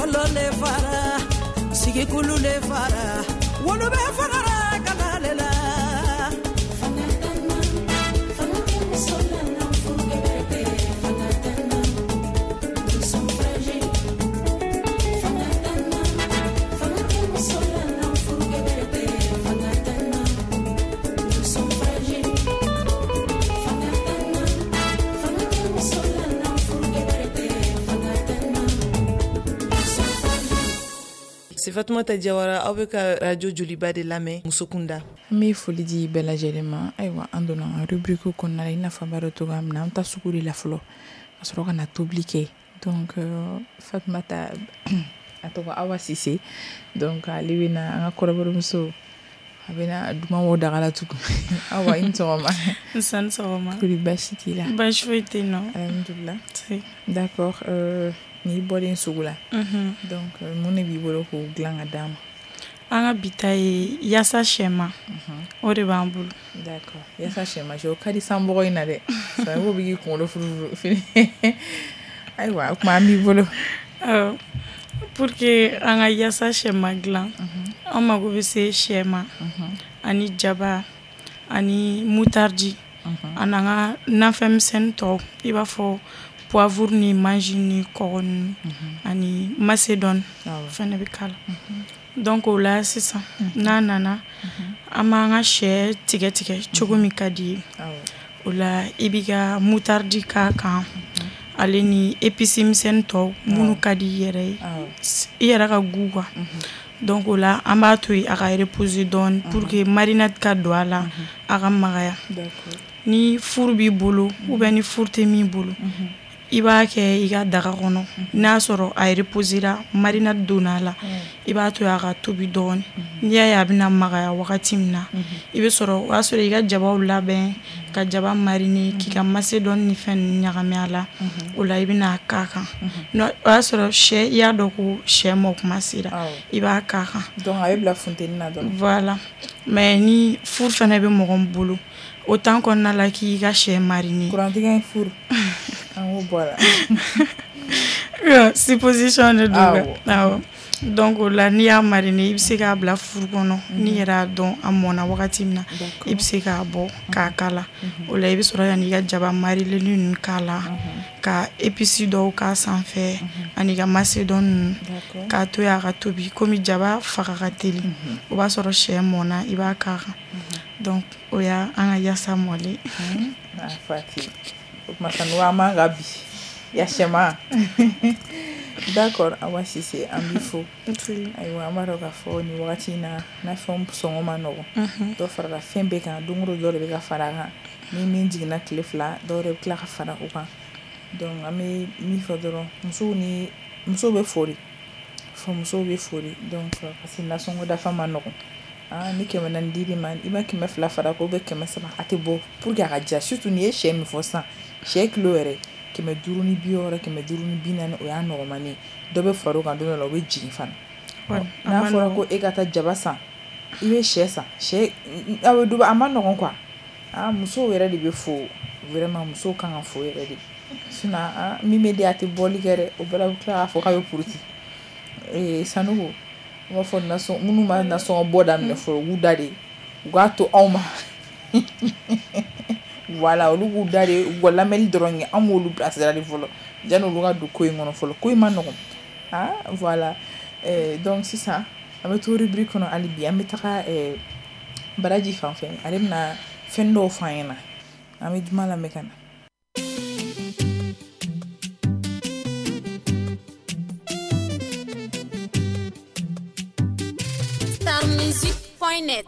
wolo le fara sigi kulu le fara wolo be fara kanalela Fatoumata Diawara aw bɛ ka radio Joliba de lamɛn Musokunda. An bɛ foli di bɛɛ lajɛlen ma. Ayiwa an donna rubrique kɔnɔna la i n'a fɔ an b'a dɔn cogoya min na an bɛ taa sugu de la fɔlɔ ka sɔrɔ ka na tobili kɛ. Donc euh, Fatoumata a tɔgɔ Awa Sise, donc ale bɛ na an ka kɔrɔbɔrɔmuso a bɛ na duman bɔ daga la tugun. Awa i ni sɔgɔma. Nsan sɔgɔma. Kori baasi t'i la? Baasi foyi tɛ yen nɔ. Alhamdulillah. Si. D'accord. Euh, n'i bɔlen sugu la. Mhm. Donc mun de b'i bolo k'o dilan ka d'a ma? An ka bita ye yasa sɛma. O de b'an bolo. D'accord. Yasa sɛma o ka di sanbɔgɔ in na dɛ. Ça ko bɛ k'i kunkolo furufuru fini. Ayiwa o kuma an b'i bolo. Awɔ. Pour que an ka yasa sɛma dilan, an mago bɛ se sɛma ani jaba ani moutarde ani an ka nafɛnmisɛnnin tɔw i b'a fɔ poivre ni manji ni kɔgɔ ni ani macédoine fɛnɛ bɛ k'a la. Donc o la sisan n'a nana an b'an ka sɛ tigɛ tigɛ cogo min ka di ye. O la i b'i ka moutarde k'a kan ale ni épices misɛnnin tɔw minnu ka di i yɛrɛ ye i yɛrɛ ka goût quoi. Donc o la an b'a to yen a ka reposer dɔɔni pour que marinade ka don a la a ka magaya. Ni furu b'i bolo ou bien ni furu tɛ min bolo i b'a kɛ i ka daga kɔnɔ n'a sɔrɔ a reposera marinade donna a la i b'a to a ka tobi dɔɔni n'i y'a ye a bɛna magaya wagati min na i bɛ sɔrɔ o y'a sɔrɔ i ka jabaw labɛn ka jaba mariner k'i ka macédoine ni fɛn ninnu ɲagami a la o la i bɛna k'a kan o y'a sɔrɔ sɛ i y'a dɔn ko sɛ mɔ kuma sera i b'a k'a kan. Donc a bɛ bila funteni na dɔrɔn. Voilà mais ni furu fana bɛ mɔgɔ min bolo o temps kɔnɔna la k'i ka sɛ mariner. Kurantigɛ in furu. An k'o bɔ a la. Supposition de don. Awɔ. Donc o la n'i y'a mariner i bɛ se k'a bila furu kɔnɔ n'i yɛrɛ y'a dɔn a mɔna wagati min na i bɛ se k'a bɔ k'a kala o la i bɛ sɔrɔ ka n'i ka jaba marinen ninnu k'a la ka épices dɔw k'a sanfɛ ani ka macédoine ninnu k'a to yen a ka tobi komi jaba faga ka teli o b'a sɔrɔ sɛ mɔna i b'a k'a kan donc o y'a an ka yasa mɔlen. Ah Fati. O kuma sa n'o an man ka bi yasɛma. D'accord Awa Sise an b'i fo. Ayiwa an b'a dɔn k'a fɔ nin wagati in na nafɛnw sɔngɔ ma nɔgɔn. Dɔ farala fɛn bɛɛ kan don o don dɔ de bɛ ka fara a kan ni min jiginna tile fila dɔw yɛrɛ bɛ tila ka fara o kan. Donc an bɛ min fɔ dɔrɔn musow ni musow bɛ fori fɔ musow bɛ fori donc parce que nasɔngɔ dafa ma nɔgɔn. Ah ni kɛmɛ naani dir'i ma i ma kɛmɛ fila fara ko bɛ kɛmɛ saba a tɛ bɔ pour que a ka ja surtout n'i ye sɛ min fɔ sisan sɛ kilo yɛrɛ kɛmɛ duuru ni bi wɔɔrɔ kɛmɛ duuru ni bi naani o y'a nɔgɔmani ye dɔ bɛ fara o kan don dɔ la o bɛ jigin fana. N'a fɔra ko e ka taa jaba san i bɛ sɛ san sɛ a bɛ duba a ma nɔgɔn quoi. Ah musow yɛrɛ de bɛ fo vraiment musow kan ka fo yɛrɛ de sinon ah min bɛ di a tɛ bɔli kɛ dɛ o bɛɛ la u bɛ tila k'a fɔ k'a bɛ puruti. Ee Sanogo u b'a fɔ nasɔn minnu b'a nasɔngɔ bɔ daminɛ fɔlɔ u k'u da de u k'a to anw ma. Voilà olu k'u da de u ka lamɛnni dɔrɔn kɛ an b'olu bilasira de fɔlɔ yanni olu ka don ko in kɔnɔ fɔlɔ ko in ma nɔgɔn. Ah voilà euh, donc sisan an bɛ to rubrique kɔnɔ hali bi an bɛ taga euh, Baraji fan fɛ ale bɛna fɛn dɔw fɔ an ɲɛna an bɛ juma lamɛn ka na. star music point net.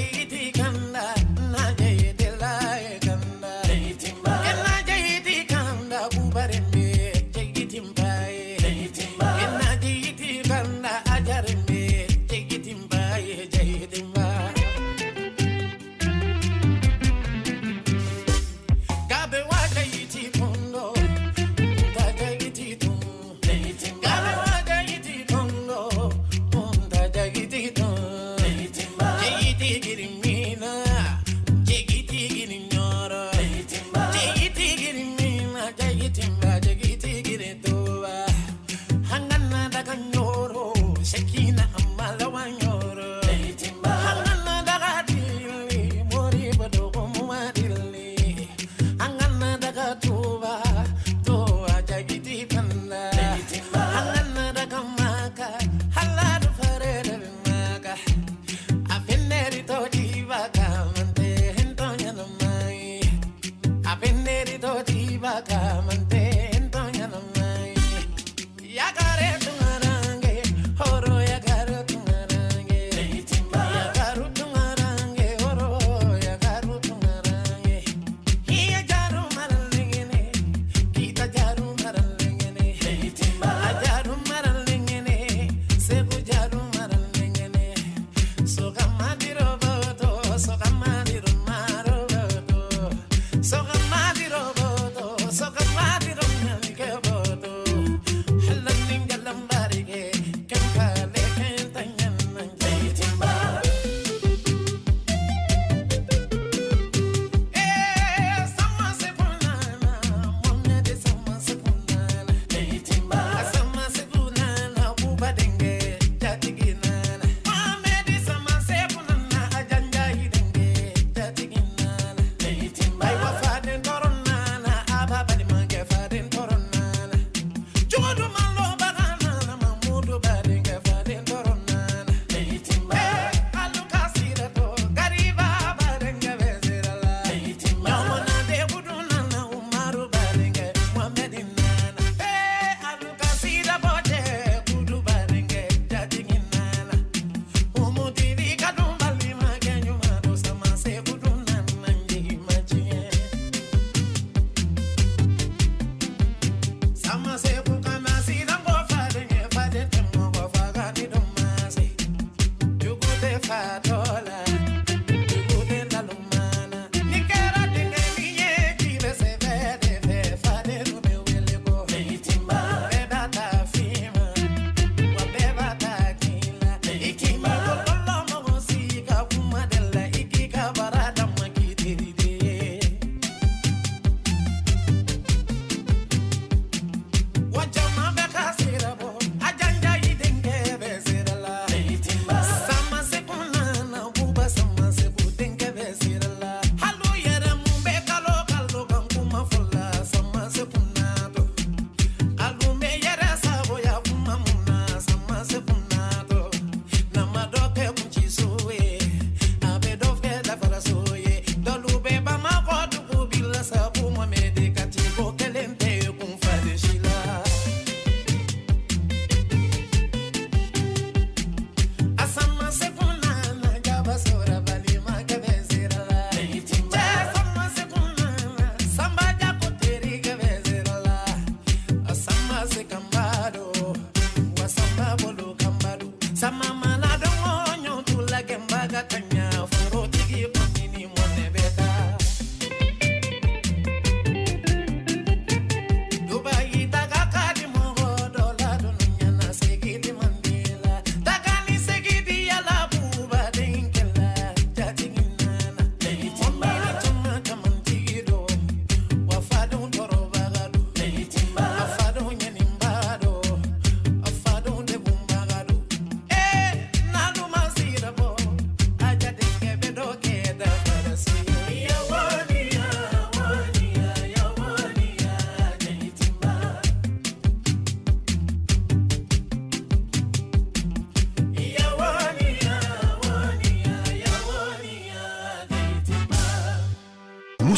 Can I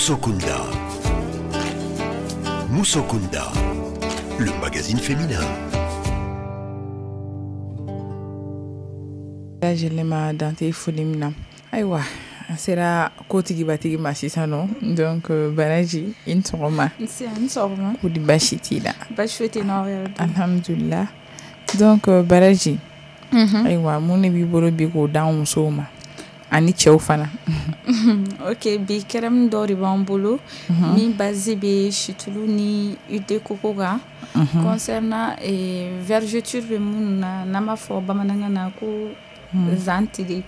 Moussokunda. Moussokunda, le magazine féminin. Je l'ai danté Folimna. Aïwa, c'est la kotigi batigi masisano. Donc, Banaji, in soroma. C'est un soroma. Ou di bashiti là. Bashiti n'aurait. Alhamdulillah. Donc, Banaji. Aïwa, mon ebi bolo bigo down soma. Ani cɛw fana. Ok, bi kɛrɛm dɔ de b'an bolo min basé bɛ situlu ni U D Coco kan concernant vergeture bɛ minnu na n'an b'a fɔ bamanankan na ko zan tiri.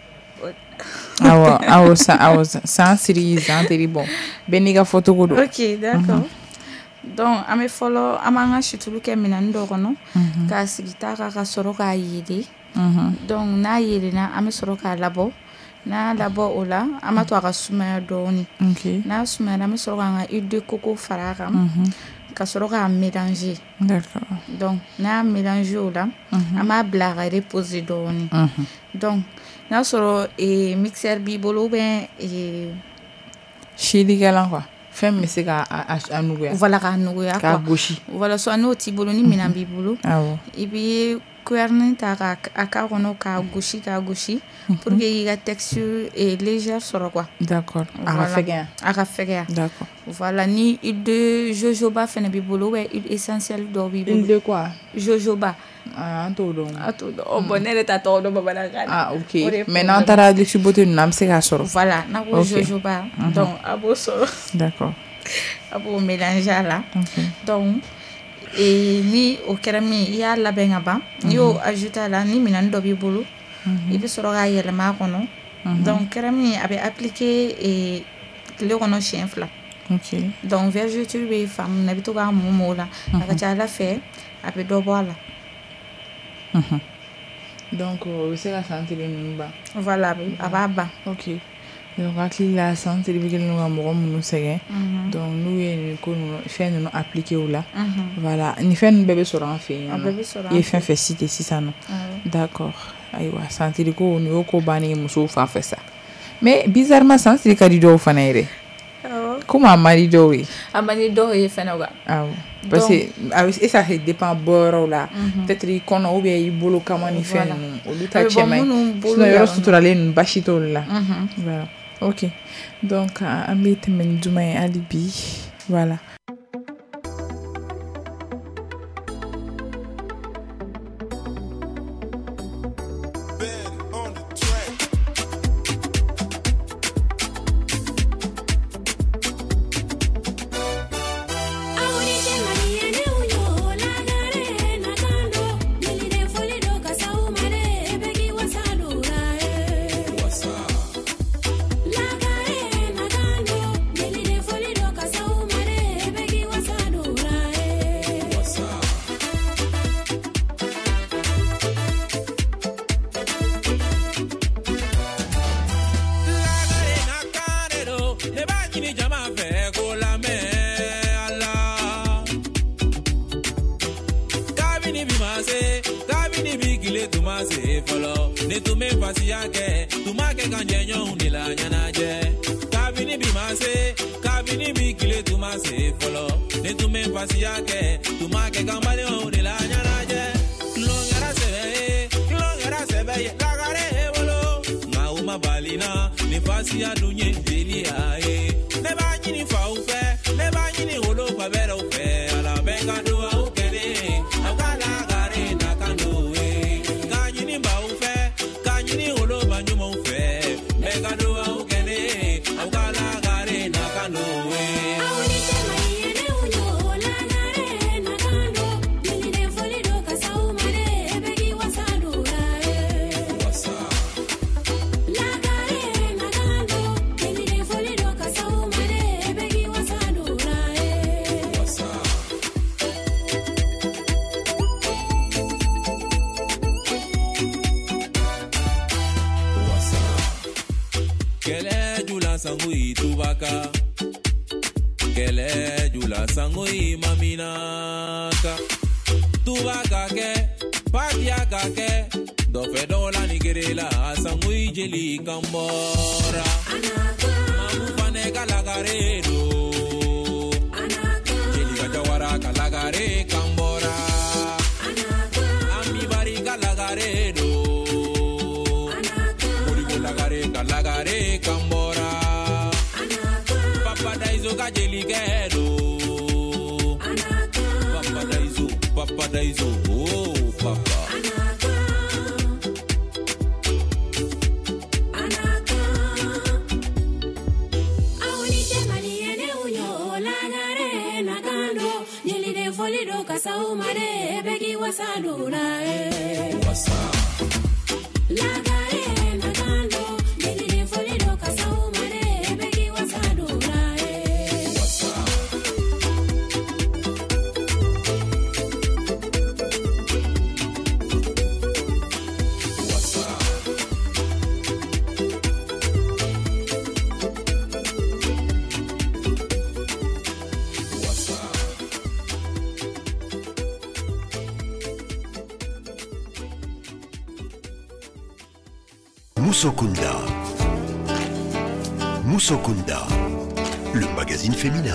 Awɔ awɔ san awɔ san siri zan tiri bon bɛɛ n'i ka fɔcogo don. Ok, d'accord. Donc an bɛ fɔlɔ an b'an ka situlu kɛ minɛn dɔ kɔnɔ k'a sigi ta kan ka sɔrɔ k'a yelen. Donc n'a yelenna an bɛ sɔrɔ k'a labɔ. N'a labɔ o la an b'a to a ka sumaya dɔɔni. N'a sumayara an bɛ sɔrɔ k'an ka U D Coco fara a kan ka sɔrɔ k'a mélanger. D'accord. Donc n'a mélanger o la an b'a bila a ka reposer dɔɔni. Donc n'a sɔrɔ mixeur b'i bolo ou bien silikɛlan quoi. Fɛn min bɛ se k'a a nuguya. Voilà k'a nuguya quoi. K'a gosi. Voilà soit n'o t'i bolo ni minɛn b'i bolo. Awɔ. I bɛ cuillère ta k'a k'a kɔnɔ k'a gosi k'a gosi pour que i ka texture légère sɔrɔ quoi. D'accord. A ka fɛgɛya. A ka fɛgɛya. D'accord. Voilà ni huile de jojoba fɛnɛ b'i bolo ou bien huile essentielle dɔ b'i bolo. Huile de quoi? Jojoba. Ah, an t'o dɔn. A t'o dɔn. Oh bon ne yɛrɛ t'a tɔgɔ dɔn bamanankan na. Ah ok. Mais n'an taara luxe beauté ninnu na an bɛ se k'a sɔrɔ. Voilà n'a ko jojoba. Donc a b'o sɔrɔ. D'accord. A b'o mélanger a la. Donc et ni o kɛra min i y'a labɛn ka ban n'i y'o ajouter a la ni minɛn dɔ b'i bolo i bɛ sɔrɔ k'a yɛlɛma a kɔnɔ donc kɛra min a bɛ appliquer tile kɔnɔ siɲɛ fila. Ok. Donc vergeture bɛ fan min na i bɛ to k'a mun mun o la a ka ca Ala fɛ a bɛ dɔ bɔ a la. Donc o bɛ se ka san tile ninnu ban. Voilà a b'a ban. Ok. Donc hakili la san tile bɛ kɛlen don ka mɔgɔ minnu sɛgɛn. Donc n'u ye nin ko ninnu fɛn ninnu appliquer o la. Voilà ni fɛn ninnu bɛɛ bɛ sɔrɔ an fɛ yen nɔ. I ye fɛn fɛn citer sisan nɔ. D'accord. Ayiwa san tile ko nin y'o ko bannen ye musow fan fɛ sa. Mais bizarrement san tile ka di dɔw fana yɛrɛ. Comme a man di dɔw ye. A man di dɔw ye fɛnɛ quoi. Awɔ. Parce que ça dépend bɔyɔrɔw la. Peut-être i kɔnɔ ou bien i bolo kama ni fɛn ninnu olu ta cɛ man ɲi. Sinon yɔrɔ suturalen ninnu basi t'olu la. Voilà. Ok, donc an bɛ tɛmɛ ni juma ye hali bi voilà. sangui tubaka kele jula sangui maminaka tubaka ke patia ka ke do fedola ni gerela sangui jeli kambora mamu fane kalagare lagare kambora ami barika lagare do murigo lagare lagare kambora papa daizo kajeligero papa daizo papa daizo oh papa Kasau mare begi wasadura eh wasa lagare nagando nilile folido kasau mare begi wasadura eh wasa wasa Moussokunda. Moussokunda, le magazine féminin.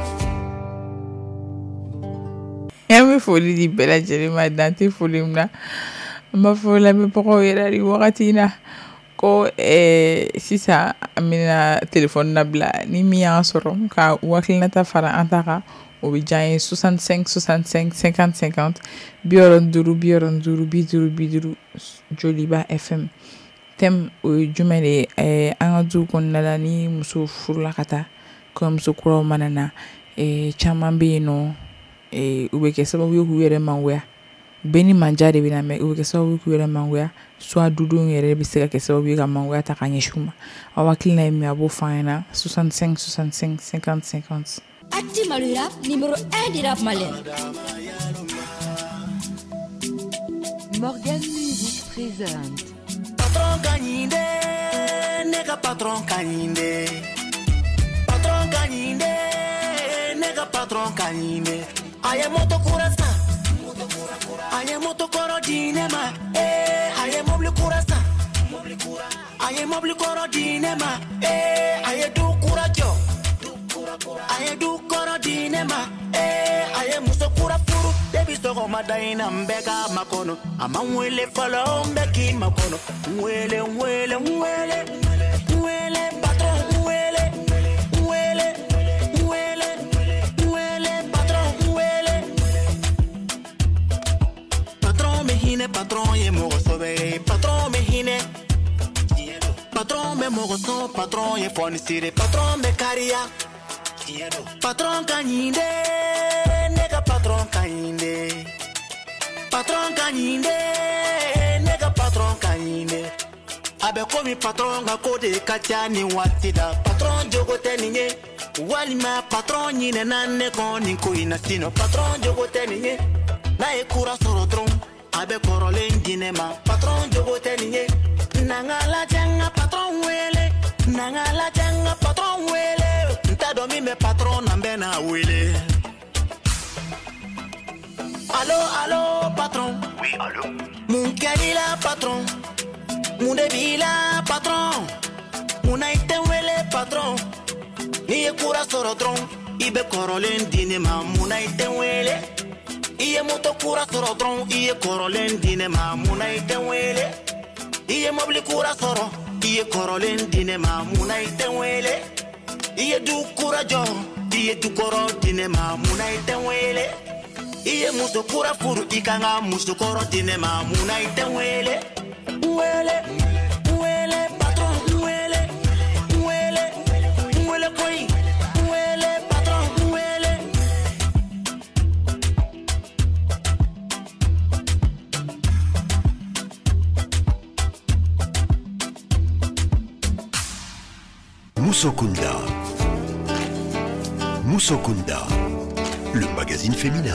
Yami foli di bela jerema dante foli mna. Ma fola me poko yerari wakati na ko eh sisa amina telefon na bla ni mi ansoro ka wakilna ta fara antaka o bi jaye soixante-cinq soixante-cinq cinquante cinquante bioron duru bioron duru biduru biduru Joliba F M. Tem o jumele eh anadu konnala ni muso furla kata ko muso kuro manana eh chamambe no eh ubeke sababu yo huere manwea beni manjade bina me ubeke sababu huere manwea so adudu ngere biseka ke sababu yo manwea takanyeshuma awakilina emi abo fana soixante-cinq soixante-cinq cinquante cinquante. Ati Malura numéro un du rap malien. Morgan Music présente Patron Kanyinde, nega patron Kanyinde. Patron Kanyinde, nega patron Kanyinde. Aye moto kurasa, aye moto koro dinema. Eh, aye mobile kurasa, aye mobile koro dinema. Eh, aye du kurajo, aye du koro dinema. Eh, aye muso kura furu. Debi soko madaina mbeka makono. Ama mwele follow mbeki makono. Mwele, mwele, mwele, mwele, patron, mwele, mwele, mwele, mwele, patron, mwele. Patron me hine, patron ye mogo sobe. Patron me hine, patron me mogo so, patron ye fonisire. Patron me karia, patron kanyinde, nega patron kanyinde. Patron kanyinde, nega patron kanyinde. Abe komi patron ga kode kachani watida. Patron jogo teninye, walima patron nyine nane koni kuina sino. Patron jogo teninye, na ekura sorotron. Abe korolen dinema, patron jogo teninye. Nangala janga patron wele, nangala janga patron wele. Nta domi me patron ambena wele. Allo, allo, patron. Oui, allo. Mon la patron. Mon la patron. Mon wele patron. Niye kura sorotron. Ibe korolen dinema. Mon wele. Iye moto kura sorotron. Iye korolen dinema. Mon wele. Iye mobile kura soro. Iye korolen dinema. Mon wele. Iye du kura jo. Iye du koro dinema. Mon wele. Iye muso kura furu ikanga muso koro dinema muna ite wele wele wele patron wele wele wele koi wele patron wele. Moussokunda. Moussokunda, le magazine féminin.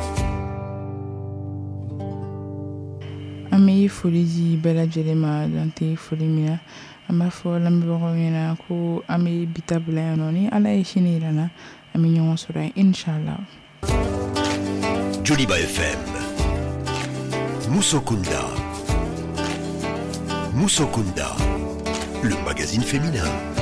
Ami foli di bela jelema dante foli mina ama fo lambe bako mina ko ami bitabla noni ala yeshini lana ami nyon sura inshallah. Joliba F M. Moussokunda. Moussokunda, le magazine féminin.